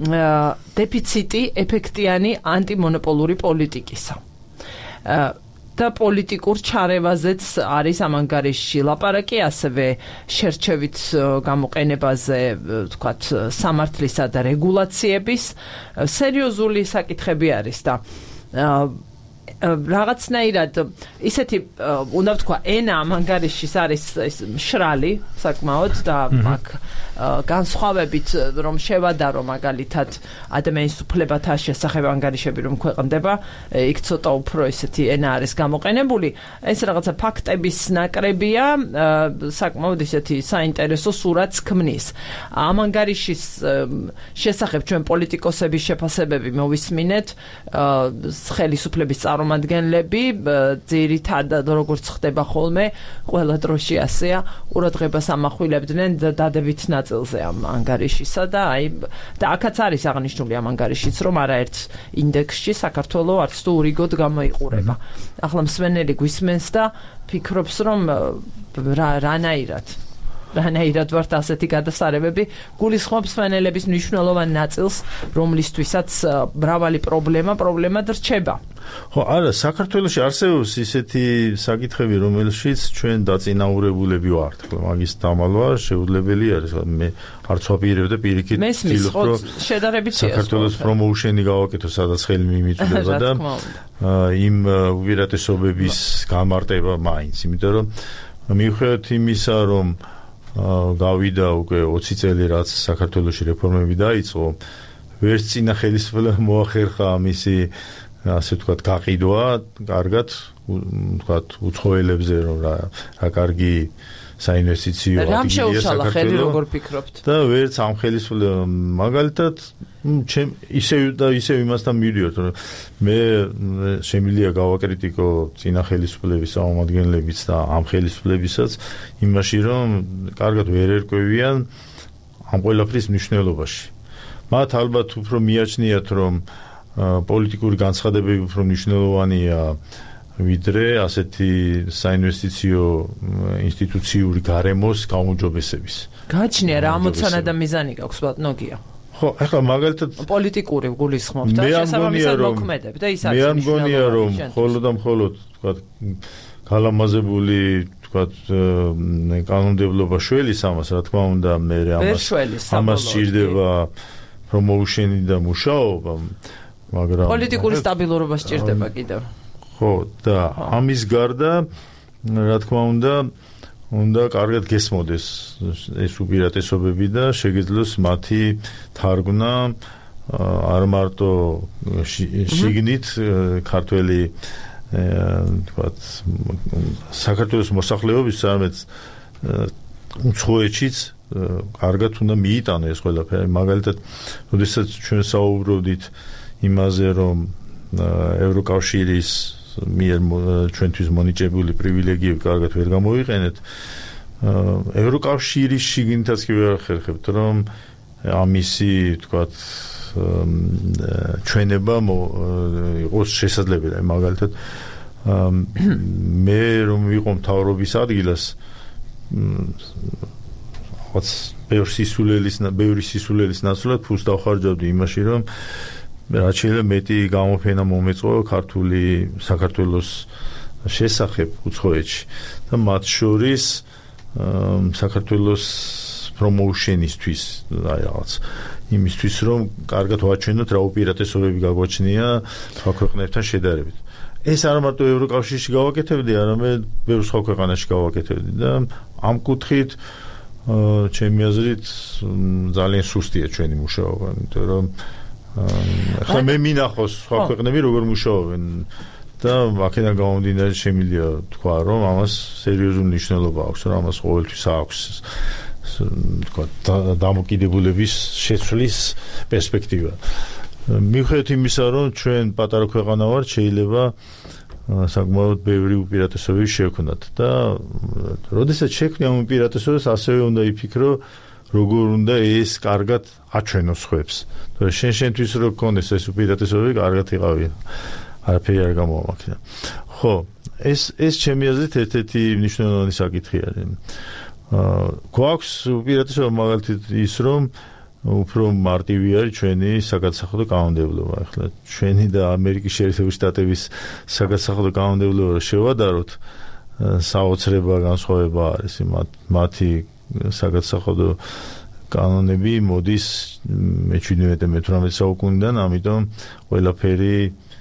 დეფიციტი ეფექტიანი ანტიმონოპოლური პოლიტიკისა. და პოლიტიკურ ჩარევაზეც არის ამ ანგარიშში ლაპარაკი, ასევე შერჩევით გამოყენებაზე, ვთქვათ, სამართლისა და რეგულაციების სერიოზული საკითხები არის და რაღაცნაირად ისეთი უნდა ვთქვა ენა ამ ანგარიშის არის მშრალი საკმაოდ და აქ განსხვავებით რომ შევადარო მაგალითად ადამიანის უფლებათა შესახებ ანგარიშები რომ ქვეყნდება იქ ცოტა უფრო ისეთი ენა არის გამოყენებული ეს რაღაცა ფაქტების ნაკრებია საკმაოდ ისეთი საინტერესო სურათს ქმნის ამ ანგარიშის შესახებ ჩვენ პოლიტიკოსების შეფასებები მოვისმინეთ ხელისუფლების წარმომადგენლები ძირითადად როგორც ხდება ხოლმე ყველა დროში ასეა ყურადღებას ამახვილებდნენ დადებით ნაწილზე ამ ანგარიშისა და აი და აქაც არის აღნიშნული ამ ანგარიშიც რომ არაერთ ინდექსში საქართველოს არც თუ ურიგოდ გამოიყურება ახლა მსმენელი გვისმენს და ფიქრობს რომ რანაირად ვართ ასეთი გადასარევები გულისხმობს მსმენელების მნიშვნელოვან ნაწილს რომლისთვისაც მრავალი პრობლემად რჩება ხო არა საქართველოში არსებობს ისეთი საკითხები რომელშიც ჩვენ დაწინაურებულები ვართ მაგის დამალვა შეუძლებელი არის მე არც ვაპირებ და პირიქით ვცდილობ რომ შედარებითია საქართველოს პრომოუშენი გავაკეთო სადაც ხელი მიმიწვდება და იმ უპირატესობების გამარტება მაინც იმიტომ რომ მიუხედავად იმისა რომ გავიდა უკვე 20 წელი რაც საქართველოში რეფორმები დაიწყო ვერც წინა ხელისუფლებამ მოახერხა მისი ასე ვთქვათ გაყიდვა კარგად ვთქვათ უცხოელებზე რომ რა კარგი საინვესტიციო ადგილია საქართველოს და ვერც ამ ხელისუფლებამ მაგალითად ჩემ ისევ იმასთან მივიდიოთ რომ მე შემიძლია გავაკრიტიკო წინა ხელისუფლების წარმომადგენლებიც და ამ ხელისუფლებისაც იმაში რომ კარგად ვერ ერკვევიან ამ ყველაფრის მნიშვნელობაში მათ ალბათ უფრო მიაჩნიათ რომ პოლიტიკური განცხადებები უფრო მნიშვნელოვანია ვიდრე ასეთი საინვესტიციო ინსტიტუციური გარემოს გაუმჯობესების გაჩნია რა ამოცანა და მიზანი გაქვს ბატონოგია ხო, ახლა მაგალითად პოლიტიკური გულისხმობ და შესაბამისად მოქმედებ და ის არის მე მგონია რომ მხოლოდ ვთქვათ გალამაზებული ვთქვათ კანონმდებლობა შველის ამას რა თქმა უნდა მე ამას სჭირდება პრომოუშენი და მუშაობა მაგრამ პოლიტიკური სტაბილურობა სჭირდება კიდევ ხო და ამის გარდა რა თქმა უნდა კარგად გესმოდეს ეს უპირატესობები და შეგეძლოს მათი თარგმნა არ მარტო შიგნით ქართველი ვთქვათ საქართველოს მოსახლეობის არამედ უცხოეთშიც კარგად უნდა მიიტანო ეს ყველაფერი მაგალითად როდესაც ჩვენ საუბრობდით იმაზე რომ ევროკავშირის მიერ ჩვენთვის მონიჭებული პრივილეგიები კარგად ვერ გამოვიყენეთ ევროკავშირის შიგნითაც კი ვერ ახერხებთ რომ ამისი ვთქვათ ჩვენება იყოს შესაძლებელი მაგალითად მე რომ ვიყო მთავრობის ადგილას რაღაც ბევრი სისულელის ნაცვლად ფულს დავხარჯავდი იმაში რომ რაც შეიძლება მეტი გამოფენა მომეწყო ქართული საქართველოს შესახებ უცხოეთში და მათ შორის საქართველოს პრომოუშენისთვის აი რაღაც იმისთვის რომ კარგად ვაჩვენოთ რა უპირატესობები გაგვაჩნია სხვა ქვეყნებთან შედარებით ეს არ მარტო ევროკავშირში გავაკეთებდი არამედ ბევრ სხვა ქვეყანაში გავაკეთებდი და ამ კუთხით ჩემი აზრით ძალიან სუსტია ჩვენი მუშაობა იმიტომ რომ ახლა მე მინახავს სხვა ქვეყნები როგორ მუშაობენ და აქედან გამომდინარე შემიძლია თქვა რომ ამას სერიოზული მნიშვნელობა აქვს რომ ამას ყოველთვის აქვს თქვა დამოკიდებულების შეცვლის პერსპექტივა მიუხედავად იმისა რომ ჩვენ პატარა ქვეყანა ვართ შეიძლება საკმაოდ ბევრი უპირატესობები შევქნათ და როდესაც შექმნი ამ უპირატესობას ასევე უნდა იფიქრო როგორ უნდა ეს კარგად აჩვენოს ხვებს. შენთვის რო გქონდეს ეს უპირატესობები, კარგად იყავი. არაფერი არ გამოვამაქნა. ხო, ეს ჩემი აზრით ერთ-ერთი მნიშვნელოვანი საკითხი არის. გვაქვს უპირატესობა მაგალითად ის რომ უფრო მარტივი არის ჩვენი საგადასახადო კანონმდებლობა. ახლა ჩვენი და ამერიკის შეერთებული შტატების საგადასახადო კანონმდებლობა შევადაროთ, საოცრება განსხვავება არის. მათი საგადასახადო კანონები მოდის მე-17-18 საუკუნიდან, ამიტომ ყველაფერი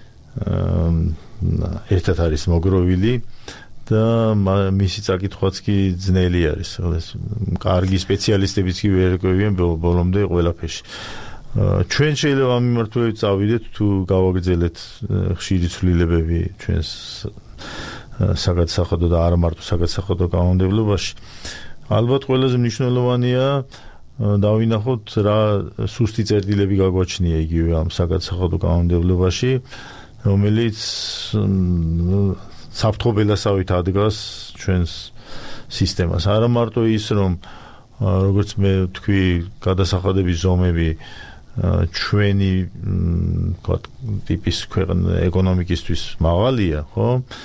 ერთად არის მოგროვილი და მისი წაკითხვაც კი ძნელი არის. კარგი სპეციალისტებიც კი ვერ ეკვებიან ბოლომდე ყველაფერში. ჩვენ შეიძლება ამ მიმართულებით წავიდეთ, თუ გავაგრძელეთ ხშირი ცვლილებები ჩვენს საგადასახადო და არა მარტო საგადასახადო კანონმდებლობაში. ალბათ ყველაზე მნიშვნელოვანია დავინახოთ რა სუსტი წერტილები გაგვაჩნია იგივე ამ საგადასახადო კანონმდებლობაში, რომელიც საფრთხობელასავით ადგას ჩვენს სისტემას. არა მარტო ის, რომ როგორც მე თქვი, გადასახადების ზომები ჩვენი ტიპის ეკონომიკისთვის მაღალია, ხო?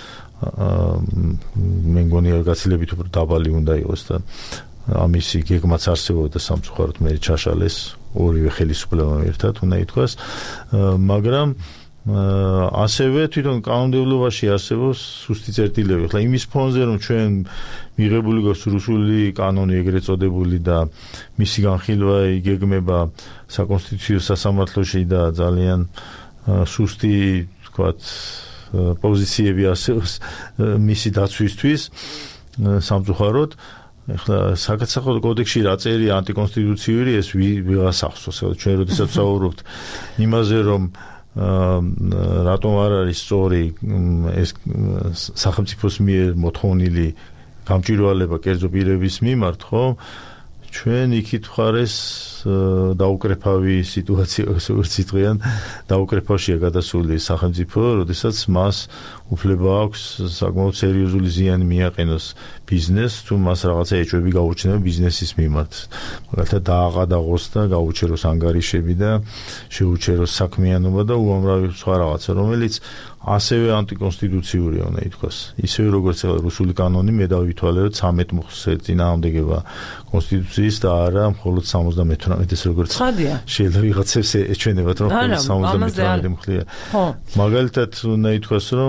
მე მგონი გაცილებით უფრო დაბალი უნდა იყოს და ამისი გეგმაც არსებობდა სამწუხაროდ მე ჩაშალეს ორივე ხელისუფლებამ ერთად უნდა ითქვას, მაგრამ ასევე თვითონ კანონმდებლობაში არსებობს სუსტი წერტილები. ახლა იმის ფონზე, რომ ჩვენ მიღებული გვაქვს რუსული კანონი ეგრეთ წოდებული და მისი განხილვა იგეგმება საკონსტიტუციო სასამართლოში და ძალიან სუსტი, თქვათ, პოზიციები არსებობს მისი დაცვისთვის სამწუხაროდ. ახლა საგადასახადო კოდექსში რა წერია ანტიკონსტიტუციური, ეს ვიღას ახსოვს. ჩვენ როდესაც ვსაუბრობთ იმაზე, რომ რატომ არ არის სწორი ეს სახელმწიფოს მიერ მოთხოვნილი გამჭვირვალება კერძო პირების მიმართ, ხო? ჩვენ იქით მხარეს დაუკრეფავი სიტუაცია, როგორც იტყვიან, დაუკრეფავშია გადასული სახელმწიფო, როდესაც მას უფლება აქვს საკმაოდ სერიოზული ზიანი მიაყენოს ბიზნესს, თუ მას რაღაცა ეჭვები გაუჩნდება ბიზნესის მიმართ. მაგალითად დააყადაღოს და გაუჩეროს ანგარიშები და შეუჩეროს საქმიანობა და უამრავი სხვა რაღაცა, რომელიც ასევე ანტიკონსტიტუციურია უნდა ითქვას. ისევე როგორც რუსული კანონი, მე დავითვალე, რომ 13 მუხლს ეწინააღმდეგება კონსტიტუციის და არა მხოლოდ 78-ს, როგორც შეიძლება ვიღაცებს ეჩვენებათ, რომ მხოლოდ 78 მუხლია. მაგალითად უნდა ითქვას, რომ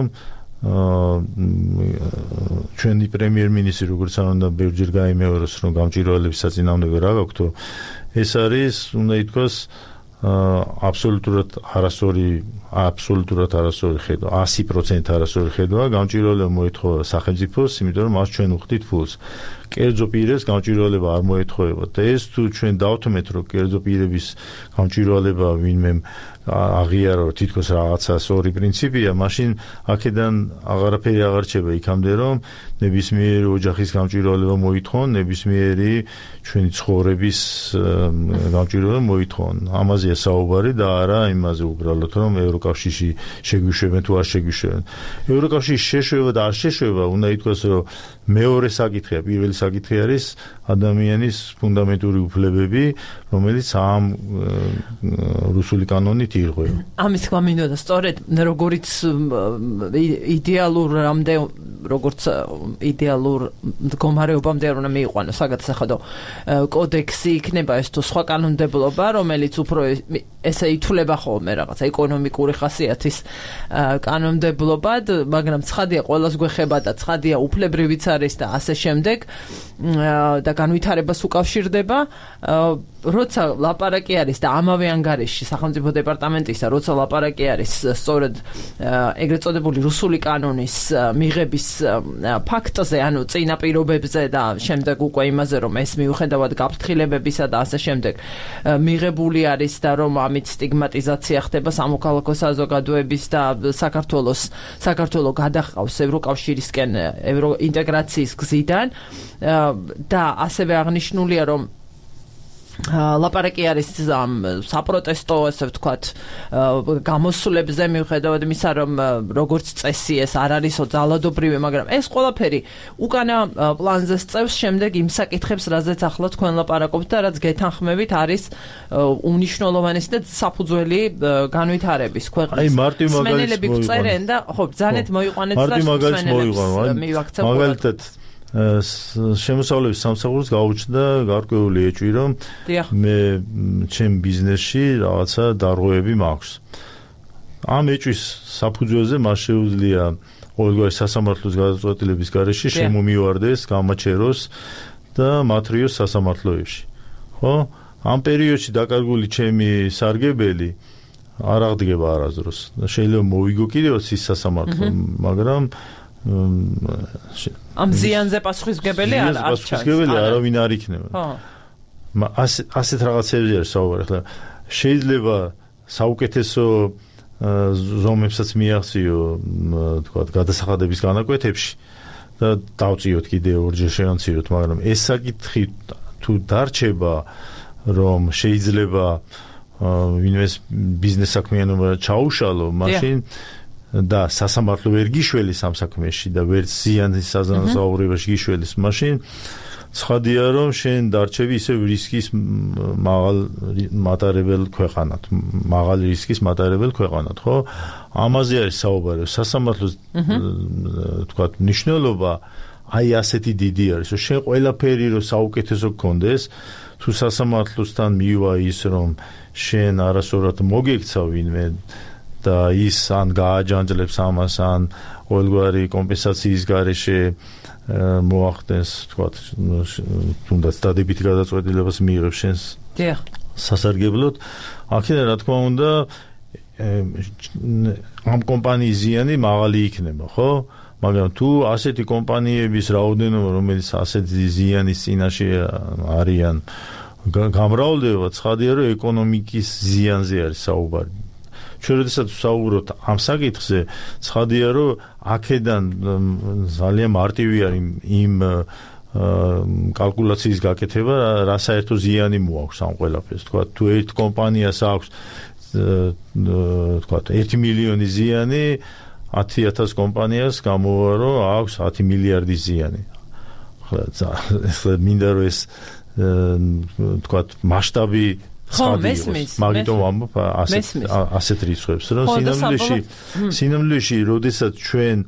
ჩვენი პრემიერ-მინისტრი, როგორც არ უნდა ბევრჯერ გაიმეოროს, რომ გამჭვირვალების საწინააღმდეგო რა გაქვთო, ეს არის, უნდა ითქვას, აბსოლუტურად არასწორი ხედვა, 100% არასწორი ხედვა. გამჭვირვალება მოეთხოვა სახელმწიფოს, იმიტომ რომ მას ჩვენ უხდით ფულს. კერძო პირებს გამჭვირვალება არ მოეთხოვება და ეს თუ ჩვენ დავთმეთ, რომ კერძო პირების გამჭვირვალება ვინმე აღიარო თითქოს რაღაცა სწორი პრინციპია, მაშინ აქედან აღარაფერი აღარ რჩება იქამდე, რომ ნებისმიერი ოჯახის გამჭვირვალება მოითხოვონ, ნებისმიერი ჩვენი ცხოვრების გამჭვირვალება მოითხოვონ. ამაზეა საუბარი და არა იმაზე უბრალოდ, რომ ევროკავშირში შეგვიშვებენ თუ არ შეგვიშვებენ. ევროკავშირში შეშვება და არ შეშვება, უნდა ითქვას, რომ მეორე საკითხია, პირველი საკითხი არის ადამიანის ფუნდამენტური უფლებები, რომელიც ამ რუსული კანონით ირღვევა. ამის თქმა მინდოდა სწორედ როგორც როგორც идеალურ მდგომარეობამდე უნდა მიიყვანოს საგადასახადო კოდექსი, იქნება ეს თუ სხვა კანონმდებლობა, რომელიც უფრო ესე ითვლება ხოლმე რაღაცა ეკონომიკური ხასიათის კანონმდებლობად, მაგრამ ცხადია ყველას გვეხება და ცხადია უფლებრივიც არის და ასე შემდეგ და განვითარებას უკავშირდება. როცა ლაპარაკი არის და ამავე ანგარიშში სახელმწიფო დეპარტამენტისა, როცა ლაპარაკი არის სწორედ ეგრეთ წოდებული რუსული კანონის მიღების ფაქტზე, ანუ წინაპირობებზე და შემდეგ უკვე იმაზე, რომ ეს მიუხედავად გაფრთხილებებისა და ასე შემდეგ მიღებული არის და რომ ამით სტიგმატიზაცია ხდება სამოქალაქო საზოგადოების და საქართველო გადაჰყავს ევროკავშირისკენ ევროინტეგრაციის გზიდან და ასევე აღნიშნულია, რომ ლაპარაკი არის საპროტესტო, ასე ვთქვათ, გამოსვლებზე მიუხედავად იმისა, რომ როგორც წესი ეს არ არისო ძალადობრივი, მაგრამ ეს ყველაფერი უკანა პლანზე სწევს შემდეგ იმ საკითხებს, რაზეც ახლა თქვენ ლაპარაკობთ და რაც გეთანხმებით არის უნიშნულოვანესი და საფუძველი განვითარების ქვეყნის. სმენელები გწერენ და ხო, ბრძანეთ მოიყვანეთ და სმენელებს მივაქცევთ. მაგალითად შემოსავლების სამსახურს გაუჩნდა გარკვეული ეჭვი, რომ მე ჩემ ბიზნესში რაღაცა დარღვევები მაქვს. ამ ეჭვის საფუძველზე მას შეუძლია ყოველგვარი სასამართლოს გადაწყვეტილების გარეშე შემომივარდეს, გამაჩეროს და მათრიოს სასამართლოებში. ხო? ამ პერიოდში დაკარგული ჩემი სარგებელი არ აღდგება არასდროს. შეიძლება მოვიგო კიდევაც ის სასამართლო, მაგრამ ამ ზიანზე პასუხისმგებელი არ ჩანს. პასუხისმგებელი არავინ არ იქნება. ხო. ასეთ რაღაცებზე არის საუბარი. ახლა შეიძლება საუკეთესო ზომებსაც მიაღწიო, თქვა, გადასახადების განაკვეთებში და დავწიოთ კიდევ ორჯერ შევამციროთ, მაგრამ ეს საკითხი თუ დარჩება, რომ შეიძლება ვინმეს ბიზნეს საქმიანობა ჩაუშალო, მაშინ და სასამართლო ვერ გიშველის ამ საქმეში და ვერც ზიანის საზანაზაურებაში გიშველის, მაშინ ცხადია, რომ შენ დარჩები ისევ რისკის მატარებელ ქვეყანად, მაღალი რისკის მატარებელ ქვეყანად, ხო? ამაზე არის საუბარი. სასამართლოს თქვა მნიშვნელობა აი ასეთი დიდი არის, რომ შენ ყველაფერი რომ საუკეთესო გქონდეს, თუ სასამართლოსთან მივა ის, რომ შენ არასწორად მოგექცა ვინმე და ის ან გააჯანჯლებს ამას, ან ყოველგვარი კომპენსაციის გარეშე მოახდენს, თქვა, თუნდაც დადებითი გადაწყვეტილებას მიიღებს შენს სასარგებლოდ. აქედან რა თქმა უნდა ამ კომპანიის ზიანი მაღალი იქნება, ხო? მაგრამ თუ ასეთი კომპანიების რაოდენობა, რომელიც ასეთი ზიანის წინაშე არიან, გამრავლდება, ცხადია, რომ ეკონომიკის ზიანზე არის საუბარი. ჩვენ როდესაც ვსაუბრობთ ამ საკითხზე, ცხადია, რომ აქედან ძალიან მარტივი არის იმ კალკულაციის გაკეთება, რა საერთო ზიანი მოაქვს ამ ყველაფერს. თქვა, თუ ერთ კომპანიას აქვს თქვა 1 მილიონი ზიანი, 10,000 კომპანიას გამოვა, რომ აქვს 10 მილიარდი ზიანი. ახლა მინდა რომ ეს თქვა მასშტაბი მაგიტომ ამბობ ასეთ რიცხვებს, რომ სინამდვილეში, როდესაც ჩვენ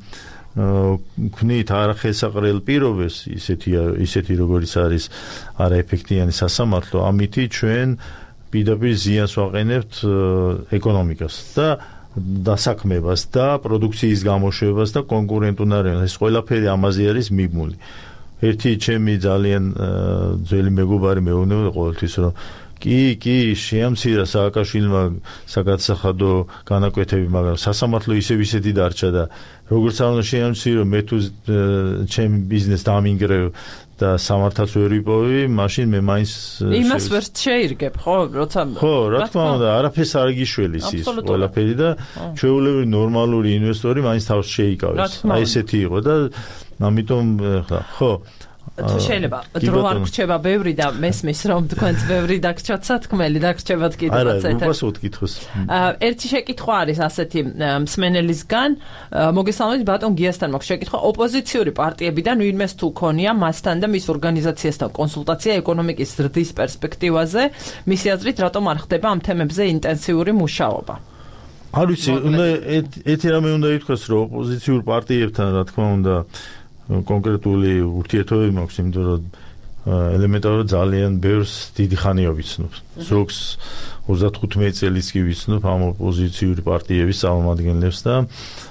ვქნით არახელსაყრელ პირობებს, ისეთი როგორიც არის არაეფექტიანი სასამართლო, ამითი ჩვენ პირდაპირ ზიანს ვაყენებთ ეკონომიკას და დასაქმებას და პროდუქციის გამოშვებას და კონკურენტუნარებას. ეს ყველაფერი ამაზე არის მიბმული. ერთი ჩემი ძალიან ძველი მეგობარი მეუბნება ყოველთვის, რომ კი, შეამცირა სააკაშვილმა საგადასახადო განაკვეთები, მაგრამ სასამართლო ისეთი დარჩა და როგორც არ უნდა შეამცირო, მე თუ ჩემი ბიზნეს დამინგრევ და სამართალს ვერ ვიპოვი, მაშინ მე მაინც იმას ვერ შეირგებ, ხო? როცა ხო, რა თქმა უნდა, არაფერს არ გიშველის ის ყველაფერი და ჩვეულებრივი ნორმალური ინვესტორი მაინც თავს შეიკავებს. აი ესეთი იყო და ამიტომ ხო თუ შეიძლება დრო არ გრჩება ბევრი და მესმის რომ თქვენც ბევრი დაგრჩათ სათქმელი დაგრჩებათ კიდევაც ერთ. არა, უპასუხოთ კითხვას. ერთი შეკითხვა არის ასეთი მსმენელისგან. მოგესალმებით, ბატონ გიასთან მაქვს შეკითხვა. ოპოზიციური პარტიებიდან ვინმეს თუ ქონია მასთან და მის ორგანიზაციასთან კონსულტაცია ეკონომიკის ზრდის პერსპექტივაზე, მისი აზრით რატომ არ ხდება ამ თემებზე ინტენსიური მუშაობა? არ ვიცი, ერთი რამე უნდა ითქვას, რომ ოპოზიციურ პარტიებთან რა თქმა უნდა კონკრეტული ურთიერთობები მაქვს, იმიტომ რომ ელემენტარულად ძალიან ბევრს დიდი ხანია ვიცნობ. ზოგს 35 წელიც კი ვიცნობ ამ ოპოზიციური პარტიების წარმომადგენლებს და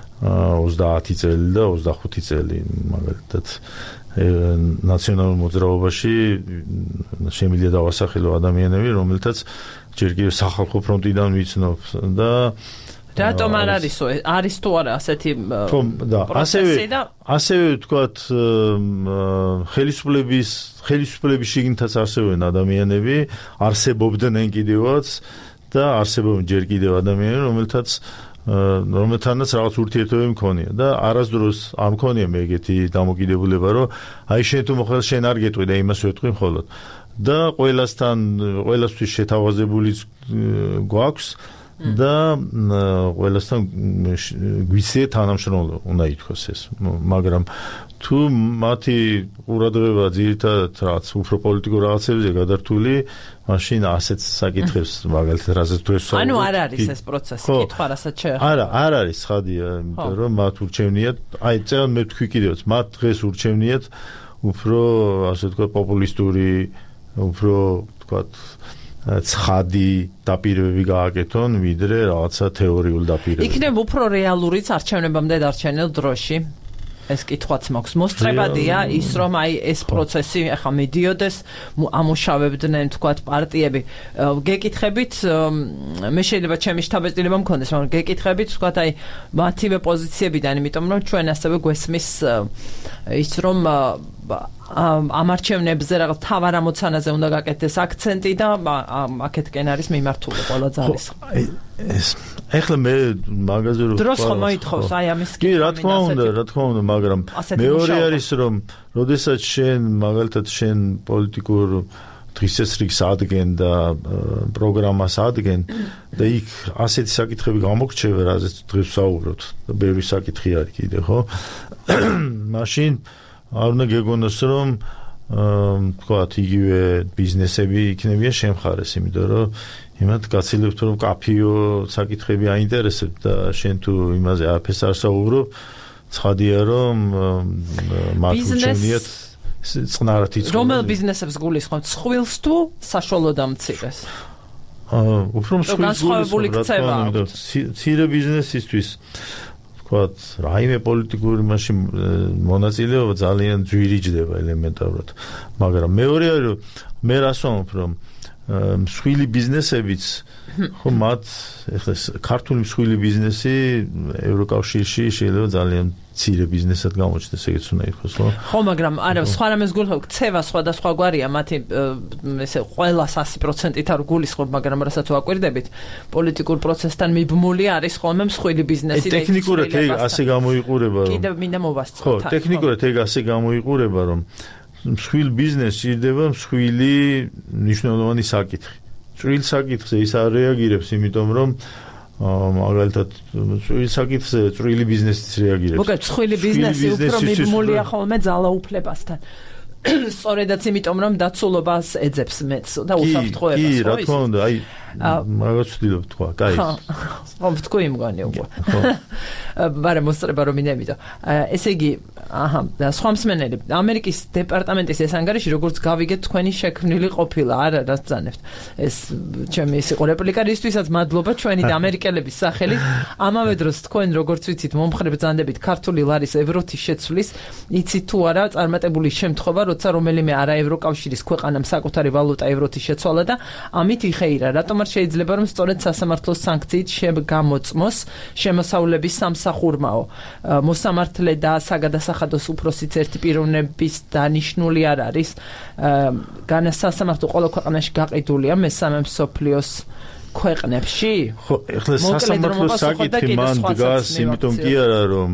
30 წელი და 25 წელი, მაგალითად ნაციონალურ მოძრაობაში შემიძლია დავასახელო ადამიანები, რომელთაც ჯერ კიდევ სახალხო ფრონტიდან ვიცნობ და რატომ არ არის თუ არა ასეთი პროცესი და ასევე ვთქვათ ხელისუფლების შიგნითაც არსებობენ ადამიანები, არსებობდნენ კიდევაც და არსებობენ ჯერ კიდევ ადამიანები, რომელთანაც რაღაც ურთიერთობები მქონია და არასდროს არ მქონია მე ეგეთი დამოკიდებულება, რომ აი შენ თუ მოხდა შენ არ გეტყვი და იმას ვეტყვი მხოლოდ და ყველასთვის შეთავაზებული გვაქვს და ყველასთან გვიცე თანამშრომლობა უნდა ითქვას ეს, მაგრამ თუ მათი ყურადღება ძირითადად რაც უფრო პოლიტიკურ რაღაცებზე გადართული, მაშინ ასეთ საკითხებს მაგალითად რაზეც თუ ეს ანუ არ არის ეს პროცესი, კითხვა რასაც არა, არ არის ხადია, იმიტომ რომ მათ ურჩევნიათ, აი წელს მე თქვი კიდევაც, მათ დღეს ურჩევნიათ უფრო ასე ვთქვათ პოპულისტური, უფრო ვთქვათ ცხადი დაპირებები გააკეთონ, ვიდრე რაღაცა თეორიული დაპირებები. იქნებ უფრო რეალურიც არჩევნებამდე დარჩენილ დროში. ეს კითხვაც მაქვს. მოსწრებადია ის, რომ აი ეს პროცესი ახლა მიდიოდეს, ამუშავებდნენ თქვათ პარტიები. გეკითხებით, მე შეიძლება ჩემი შთაბეჭდილება მქონდეს, მაგრამ გეკითხებით თქვათ აი მათივე პოზიციებიდან, იმიტომ რომ ჩვენ ასევე გვესმის ის რომ ამ არჩევნებზე რაღაც თავარ ამოცანაზე უნდა გაკეთდეს აქცენტი და აქეთკენ არის მიმართული ყველა ძალის. ეხლა მე მაგაზე რო დროს ხომ მოითხოვს აი ამის კი რა თქმა უნდა, მაგრამ მეორე არის რომ როდესაც შენ მაგალითად შენ პოლიტიკურ დღესასრიგს ადგენ და პროგრამას ადგენ და იქ ასეთი საკითხები გამოგრჩება, რაზეც დღეს ვსაუბრობთ და ბევრი საკითხი არის კიდე, ხო? მაშინ არ უნდა გეგონოს რომ თქვათ იგივე ბიზნესები იქნებიან შენ მხარეს, იმიტომ რომ იმათ გაცილებთ რომ კაფეო საკითხები აინტერესებთ და შენ თუ იმაზე არაფერს არ საუბრობ, ცხადია რომ მათ უჩვენიათ წყნარად იწყვეტს. რომელ ბიზნესებს გულისხმობთ, წყვილს თუ საშუალო და მცირეს? უფრო მსხვილს გულისხმობთ, მცირე ბიზნესისთვის ვთქვათ, რაიმე პოლიტიკური მაშინ მონაწილეობა ძალიან ძვირიჯდება ელემენტარულად. მაგრამ მეორე არის რომ მე რას ვამბობ, რომ მსხვილი ბიზნესებიც ხო მათ ეხლა ქართული მსხვილი ბიზნესი ევროკავშირში შეიძლება ძალიან მცირე ბიზნესად გამოჩნდეს, ეგეც უნდა იყოს, ხო? ხო, მაგრამ არა, სხვა რამეს გულისხმობ, ქცევა სხვადასხვა გვარია, მათი ესე ყველას 100%-ით არ გულისხმობ, მაგრამ რასაც ვაკვირდებით, პოლიტიკურ პროცესთან მიბმული არის ხოლმე მსხვილი ბიზნესი და ტექნიკურად ეგ ასე გამოიყურება, რომ კიდევ მინდა მოვასწროთ. ხო, ტექნიკურად ეგ ასე გამოიყურება, რომ მსხვილ ბიზნესს ჭირდება მსხვილი მნიშვნელოვანი საკითხი. წვრილ საკითხზე ის არ რეაგირებს, იმიტომ რომ მაგალითად წვრილ საკითხზე წვრილი ბიზნესიც რეაგირებს. მოგეთ მსხვილი ბიზნესი უფრო მიბმულია ხოლმე ძალაუფლებასთან. სწორედაც იმიტომ რომ დაცულობას ეძებს მეც და უსაფრთხოებას, ხო? კი, რა თქმა უნდა, აი მაგას ვთქვი თქვა, კაი. ხო, ვთქვი იმგონი უკვე. ხო. მაგრამ მოსწრება რომ მინებიდო. ესე იგი, სხვა მსმენელი, ამერიკის დეპარტამენტის ეს ანგარიში, როგორც გავიგეთ, თქვენი შექმნილი ყოფილა, არა, რაც ძანებთ. ეს ჩემი ის იყო რეპლიკა, რისთვისაც მადლობა ჩვენი და ამერიკელების სახელით. ამავე დროს თქვენ როგორც ვიცით, მომხრე ბრძანდებით ქართული ლარის ევროთის შეცვლის, იცით თუ არა, წარმატებული შემთხვევა, როცა რომელიმე არაევროკავშირის ქვეყანამ საკუთარი ვალუტა ევროთის შეცვალა და ამით იხეირა. რატომ არ შეიძლება რომ სწორედ სასამართლოს სანქციით შემგამოწმოს შემოსავლების სამსახურმაო მოსამართლე და საგადასახადოს უფროსიც ერთი პიროვნების დანიშნული არ არის. განსასამართლო ყველა ქვეყანაში გაყიდულია მესამე მსოფლიოს ქვეყნებში? ხო, ეხლა სასამართლოს საკითხი მან დგას, იმიტომ კი არა რომ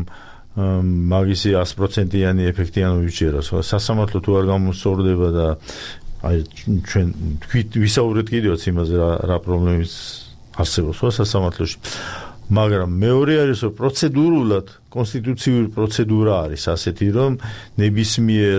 მაგისი 100%-იანი ეფექტი არ მივიჭეროს. სასამართლო თუ არ გამოსწორდება და აი ჩვენ ვისაუბრეთ კიდევაც იმაზე რა პრობლემის არსებობს სასამართლოში. მაგრამ მეორე არის რომ პროცედურულად კონსტიტუციური პროცედურა არის ასეთი, რომ ნებისმიერ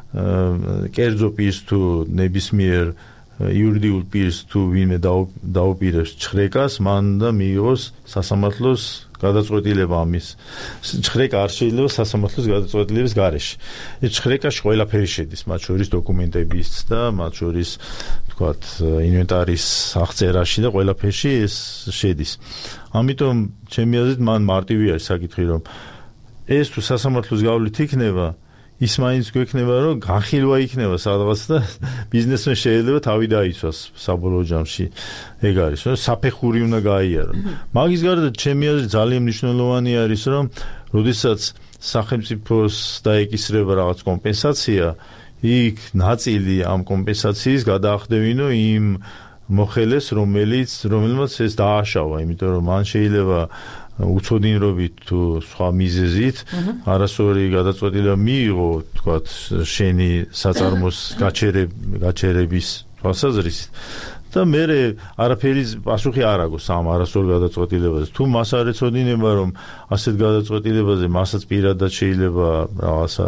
კერძო პირს თუ ნებისმიერ იურიდიულ პირს თუ ვინმე დაუპირებს ჩხრეკას, მან და მიიღოს სასამართლოს გადაწყვეტილება ამის. ჩხრეკა არ შეიძლება სასამართლოს გადაწყვეტილების გარეშე. ეს ჩხრეკაში ყველაფერი შედის, მათ შორის დოკუმენტებიც და მათ შორის თქვათ ინვენტარის აღწერაში და ყველაფერში ეს შედის. ამიტომ ჩემი აზრით მან მარტივი არის საკითხი, რომ ეს თუ სასამართლოს გავლით იქნება, ის მაინც გვექნება, რომ განხილვა იქნება სადღაც და ბიზნესმენ შეიძლება თავი დაიცვას საბოლოო ჯამში. ეგ არის, რომ საფეხური უნდა გაიარონ. მაგის გარდა ჩემი აზრით ძალიან მნიშვნელოვანი არის, რომ როდესაც სახელმწიფოს დაეკისრება რაღაც კომპენსაცია, იქ ნაწილი ამ კომპენსაციის გადაახდევინო იმ მოხელეს, რომელმაც ეს დააშავა, იმიტომ რომ მან შეიძლება უცოდინრობით თუ სხვა მიზეზით არასორი გადაწყვეტილება მიიღო, თქვათ, შენი საწარმოს გაჩერების თვალსაზრისით და მე არაფერი პასუხი არ აქვს ამ არასორ გადაწყვეტილებაზე. თუ მას არ ეცოდინება, რომ ასეთ გადაწყვეტილებაზე მასაც პირადად შეიძლება რაღაცა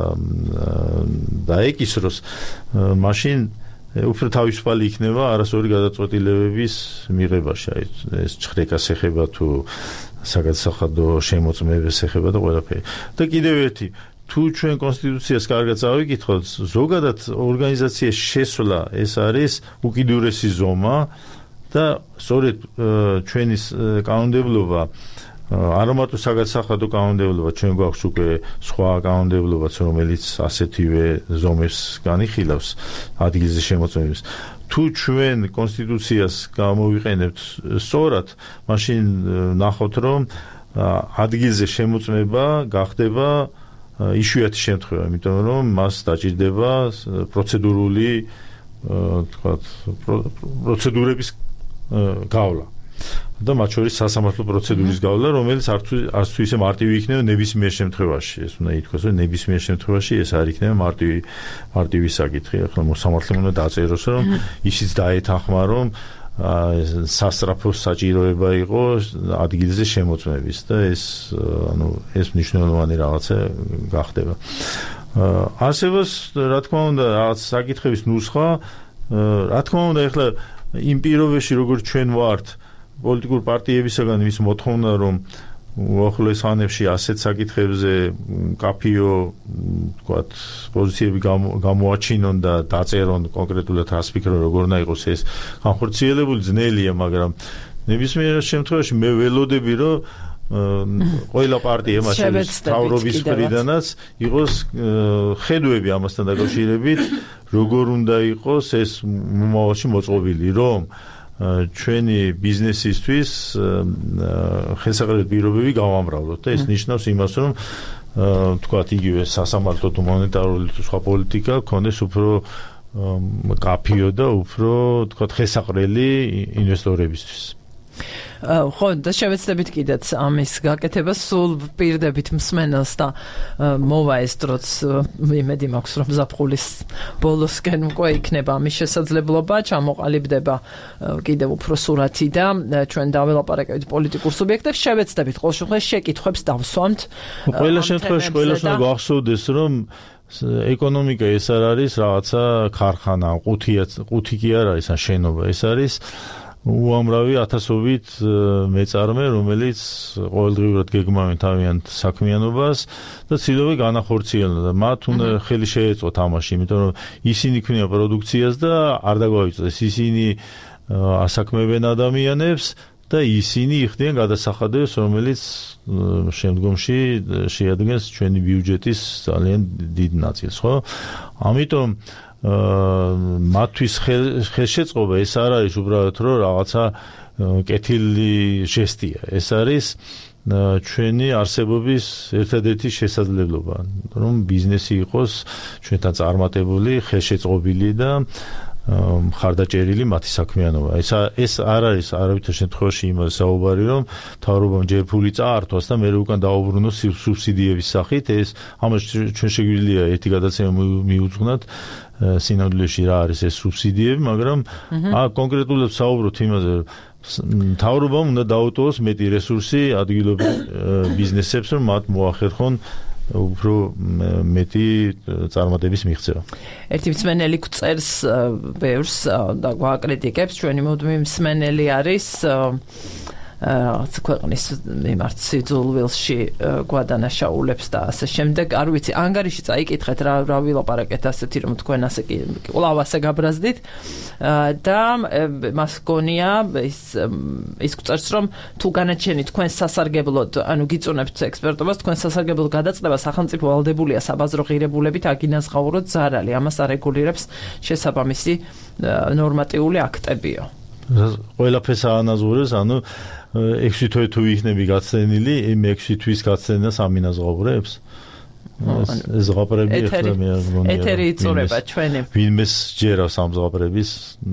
დაეკისროს, მაშინ უფრო თავისუფალი იქნება არასორი გადაწყვეტილებების მიღებაში. აი ეს ჩხრეკას ეხება თუ საგადასახადო შემოწმებას ეხება და ყველაფერი. და კიდევ ერთი, თუ ჩვენ კონსტიტუციას კარგად წავიკითხოთ, ზოგადად ორგანიზაციის შესვლა ეს არის უკიდურესი ზომა და სწორედ ჩვენი კანონმდებლობა არამარტო საგადასახადო კანონმდებლობა, ჩვენ გვაქვს უკვე სხვა კანონმდებლობაც, რომელიც ასეთივე ზომებს განიხილავს ადგილზე შემოწმების. თუ ჩვენ კონსტიტუციას გამოვიყენებთ სწორად, მაშინ ნახავთ, რომ ადგილზე შემოწმება გახდება იშვიათი შემთხვევა, იმიტომ რომ მას დაჭირდება პროცედურული, თქვათ, პროცედურების გავლა. და მათ შორის სასამართლო პროცედურის გავლა, რომელიც არც თუ ისე მარტივი იქნება ნებისმიერ შემთხვევაში. ეს უნდა ითქვას, რომ ნებისმიერ შემთხვევაში ეს არ იქნება მარტივი საკითხი. ახლა მოსამართლემ უნდა დაწეროს, რომ ისიც დაეთანხმა, რომ სასწრაფო საჭიროება იყო ადგილზე შემოწმების და ეს მნიშვნელოვანი რაღაცა გახდება. არსებობს, რა თქმა უნდა, რაღაც საკითხების ნუსხა, რა თქმა უნდა, ახლა იმ პირობებში, როგორც ჩვენ ვართ, პოლიტიკურ პარტიებისაგან ის მოთხოვნა, რომ უახლოეს ხანებში ასეთ საკითხებზე კაფიო, თქვათ, პოზიციები გამოაჩინონ და დაწერონ კონკრეტულად რას ფიქრობენ, როგორ უნდა იყოს ეს განხორციელებული, ძნელია, მაგრამ ნებისმიერ შემთხვევაში მე ველოდები, რომ ყველა პარტია მასშტაბის თავრობის მხრიდანაც იყოს ხედვები ამასთან დაკავშირებით, როგორ უნდა იყოს ეს მომავალში მოწყობილი, რომ ჩვენი ბიზნესისთვის ხელსაყრელი პირობები გავამრავლოთ და ეს ნიშნავს იმას, რომ თქვათ, იგივე სასამართლო თუ მონეტარული თუ სხვა პოლიტიკა ქონდეს უფრო კაფიო და უფრო, თქვათ, ხელსაყრელი ინვესტორებისთვის. ხო, და შევეცდებით კიდეც ამის გაკეთება, სულ პირდებით მსმენელს და მოვა ეს დროც იმედი მაქვს, რომ ზაფხულის ბოლოსკენ უკვე იქნება ამის შესაძლებლობა, ჩამოყალიბდება კიდევ უფრო სურათი და ჩვენ დაველაპარაკებით პოლიტიკურ სუბიექტებს, შევეცდებით ყოველ შემთხვევაში შეკითხვებს დავსვამთ. ყველა შემთხვევაში ყველას უნდა გვახსოვდეს, რომ ეკონომიკა ეს არ არის რაღაცა ქარხანა, ყუთი კი არ არის ან შენობა, ეს არის უამრავი ათასობით მეწარმე, რომელიც ყოველდღიურად გეგმავენ თავიანთ საქმიანობას და ცდილობენ განახორციელონ და მათ უნდა ხელი შეეწყოთ ამაში, იმიტომ რომ ისინი ქმნიან პროდუქციას და არ დაგვაიწეს, ისინი ასაქმებენ ადამიანებს და ისინი იხდიან გადასახადებს, რომელიც შემდგომში შეადგენს ჩვენი ბიუჯეტის ძალიან დიდ ნაწილს, ხო? ამიტომ მათთვის ხელშეწყობა ეს არ არის უბრალოდ რომ რაღაცა კეთილი ჟესტია, ეს არის ჩვენი არსებობის ერთადერთი შესაძლებლობა, რომ ბიზნესი იყოს ჩვენთან წარმატებული, ხელშეწყობილი და მხარდაჭერილი მათი საქმიანობა. ეს არ არის არავითარ შემთხვევაში იმას საუბარი, რომ მთავრობამ ჯერ ფული წაართვას და მერე უკან დაუბრუნოს სუბსიდიების სახით. ეს ამას ჩვენ შეგვიძლია ერთი გადაცემა მიუძღვნათ სინამდვილეში რა არის ეს სუბსიდიები, მაგრამ კონკრეტულად საუბრობთ იმაზე, მთავრობამ უნდა დაუტოვოს მეტი რესურსი ადგილობრივ ბიზნესებს, რომ მათ მოახერხონ უფრო მეტი წარმატების მიღწევა. ერთი მსმენელი გვწერს ბევრს და გვაკრიტიკებს, ჩვენი მუდმივი მსმენელი არის რაღაც ქვეყნის მიმართ სიძულვილში გვადანაშაულებს და ასე შემდეგ. არ ვიცი, ანგარიში წაიკითხეთ რა ვილაპარაკეთ ასეთი, რომ თქვენ ასე კვლავ ასე გაბრაზდით და მას გონია ის გვწერს, რომ თუ განაჩენით თქვენ სასარგებლოდ, ანუ გიწუნებთ ექსპერტობას, თქვენ სასარგებლოდ გადაწყვეტა სახელმწიფო ვალდებულია საბაზრო ღირებულებით აგინაზღაუროთ ზარალი, ამას არეგულირებს შესაბამისი ნორმატიული აქტებიო. ყველაფერს აანაზღაურებს, ანუ 6 თვე თუ იქნები გაცდენილი, იმ 6 თვის გაცდენას ამინაზღაურებს. ეს ზღაპრები ახლა მე არ მგონია. ეთერი იწურება ჩვენი. ვინმეს ჯერავს ამ ზღაპრების.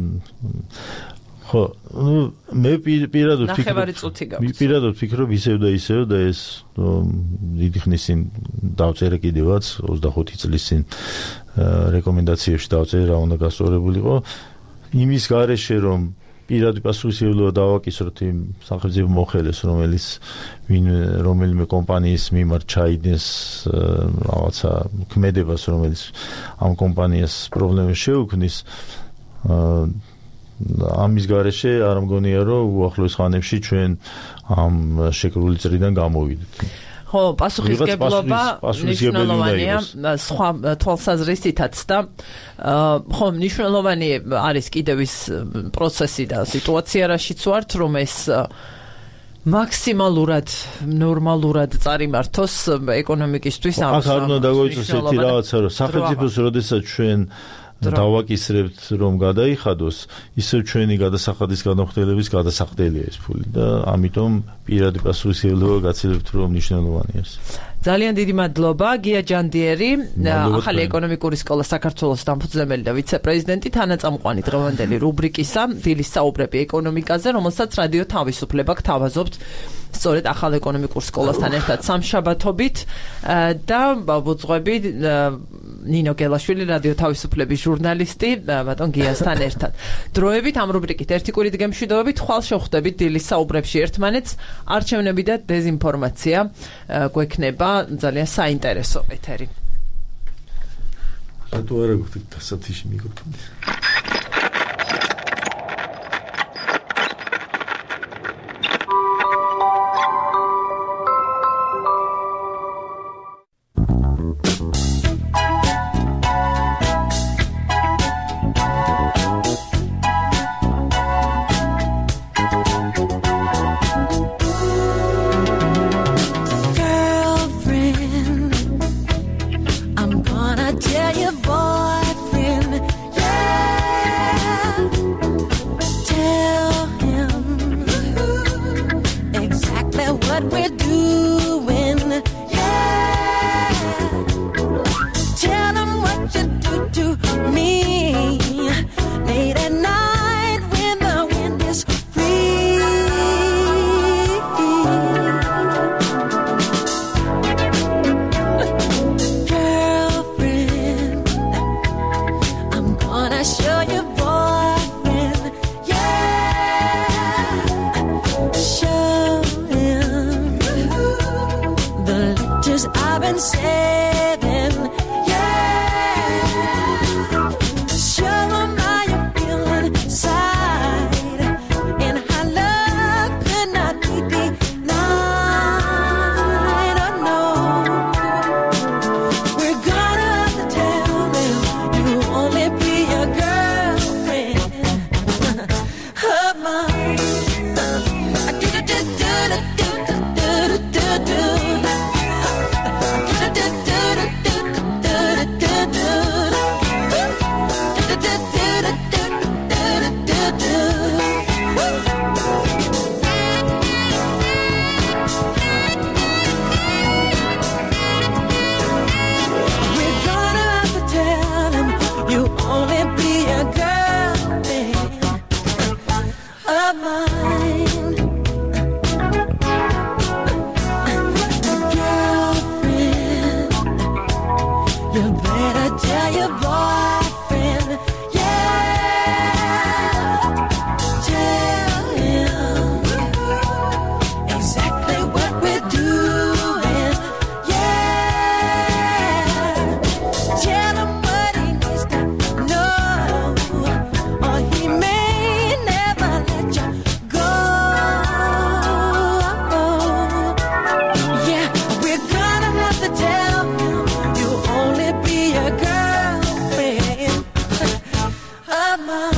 ხო, მე პირადად ვფიქრობ ისევ და ეს დიდი ხნის წინ დავწერე კიდევაც 25 წლის წინ რეკომენდაციებში დავწერე რა უნდა გასწორებულიყო. იმის გარეშე რომ პირადი პასუხისმგებლობა დავაკისროთ იმ სახელმწიფო მოხელეს, რომელიმე კომპანიის მიმართ ჩაიდენს რაღაცა ქმედებას, რომელიც ამ კომპანიას პრობლემებს შეუქმნის. ამის გარეშე არ მგონია, რომ უახლოეს ხანებში ჩვენ ამ შეკრული წრიდან გამოვიდეთ. ხო, პასუხისგებლობა მნიშვნელოვანია სხვა თვალსაზრისითაც და ხო, მნიშვნელოვანი არის კიდევ ის პროცესი და სიტუაცია, რაშიც ვართ, რომ ეს მაქსიმალურად ნორმალურად წარიმართოს ეკონომიკისთვის ამ აქ არ უნდა დაგვიწოს ერთი რაღაცა, რომ სახელმწიფოს როდესაც ჩვენ დავაკისრებთ რომ გადაიხადოს, ისევ ჩვენი გადასახადის განხდელების გადასახდელია ეს ფული და ამიტომ პირადი პასუხისმგებლობა გაცილებით რომ მნიშვნელოვანია ეს. ძალიან დიდი მადლობა გია ჯანდიერი, ახალი ეკონომიკური სკოლა საქართველოს დამფუძნებელი და ვიცე-პრეზიდენტი, თანაწამყვანი დღევანდელი რუბრიკისა დილის საუბრები ეკონომიკაზე, რომელსაც რადიო თავისუფლება გთავაზობთ სწორედ ახალ ეკონომიკურ სკოლასთან ერთად სამშაბათობით და ვუძღვები ნინო გელაშვილი რადიო თავისუფლების ჟურნალისტი ბატონ გიასთან ერთად. დროებით ამ რუბრიკით ერთი კვირით გემშვიდობებით, ხვალ შევხვდებით დილის საუბრებში ერთმანეთს, არჩევნები და დეზინფორმაცია გვექნება ძალიან საინტერესო ეთერი. რატო არ აქვს გასათიში მიკროფონი? Mama.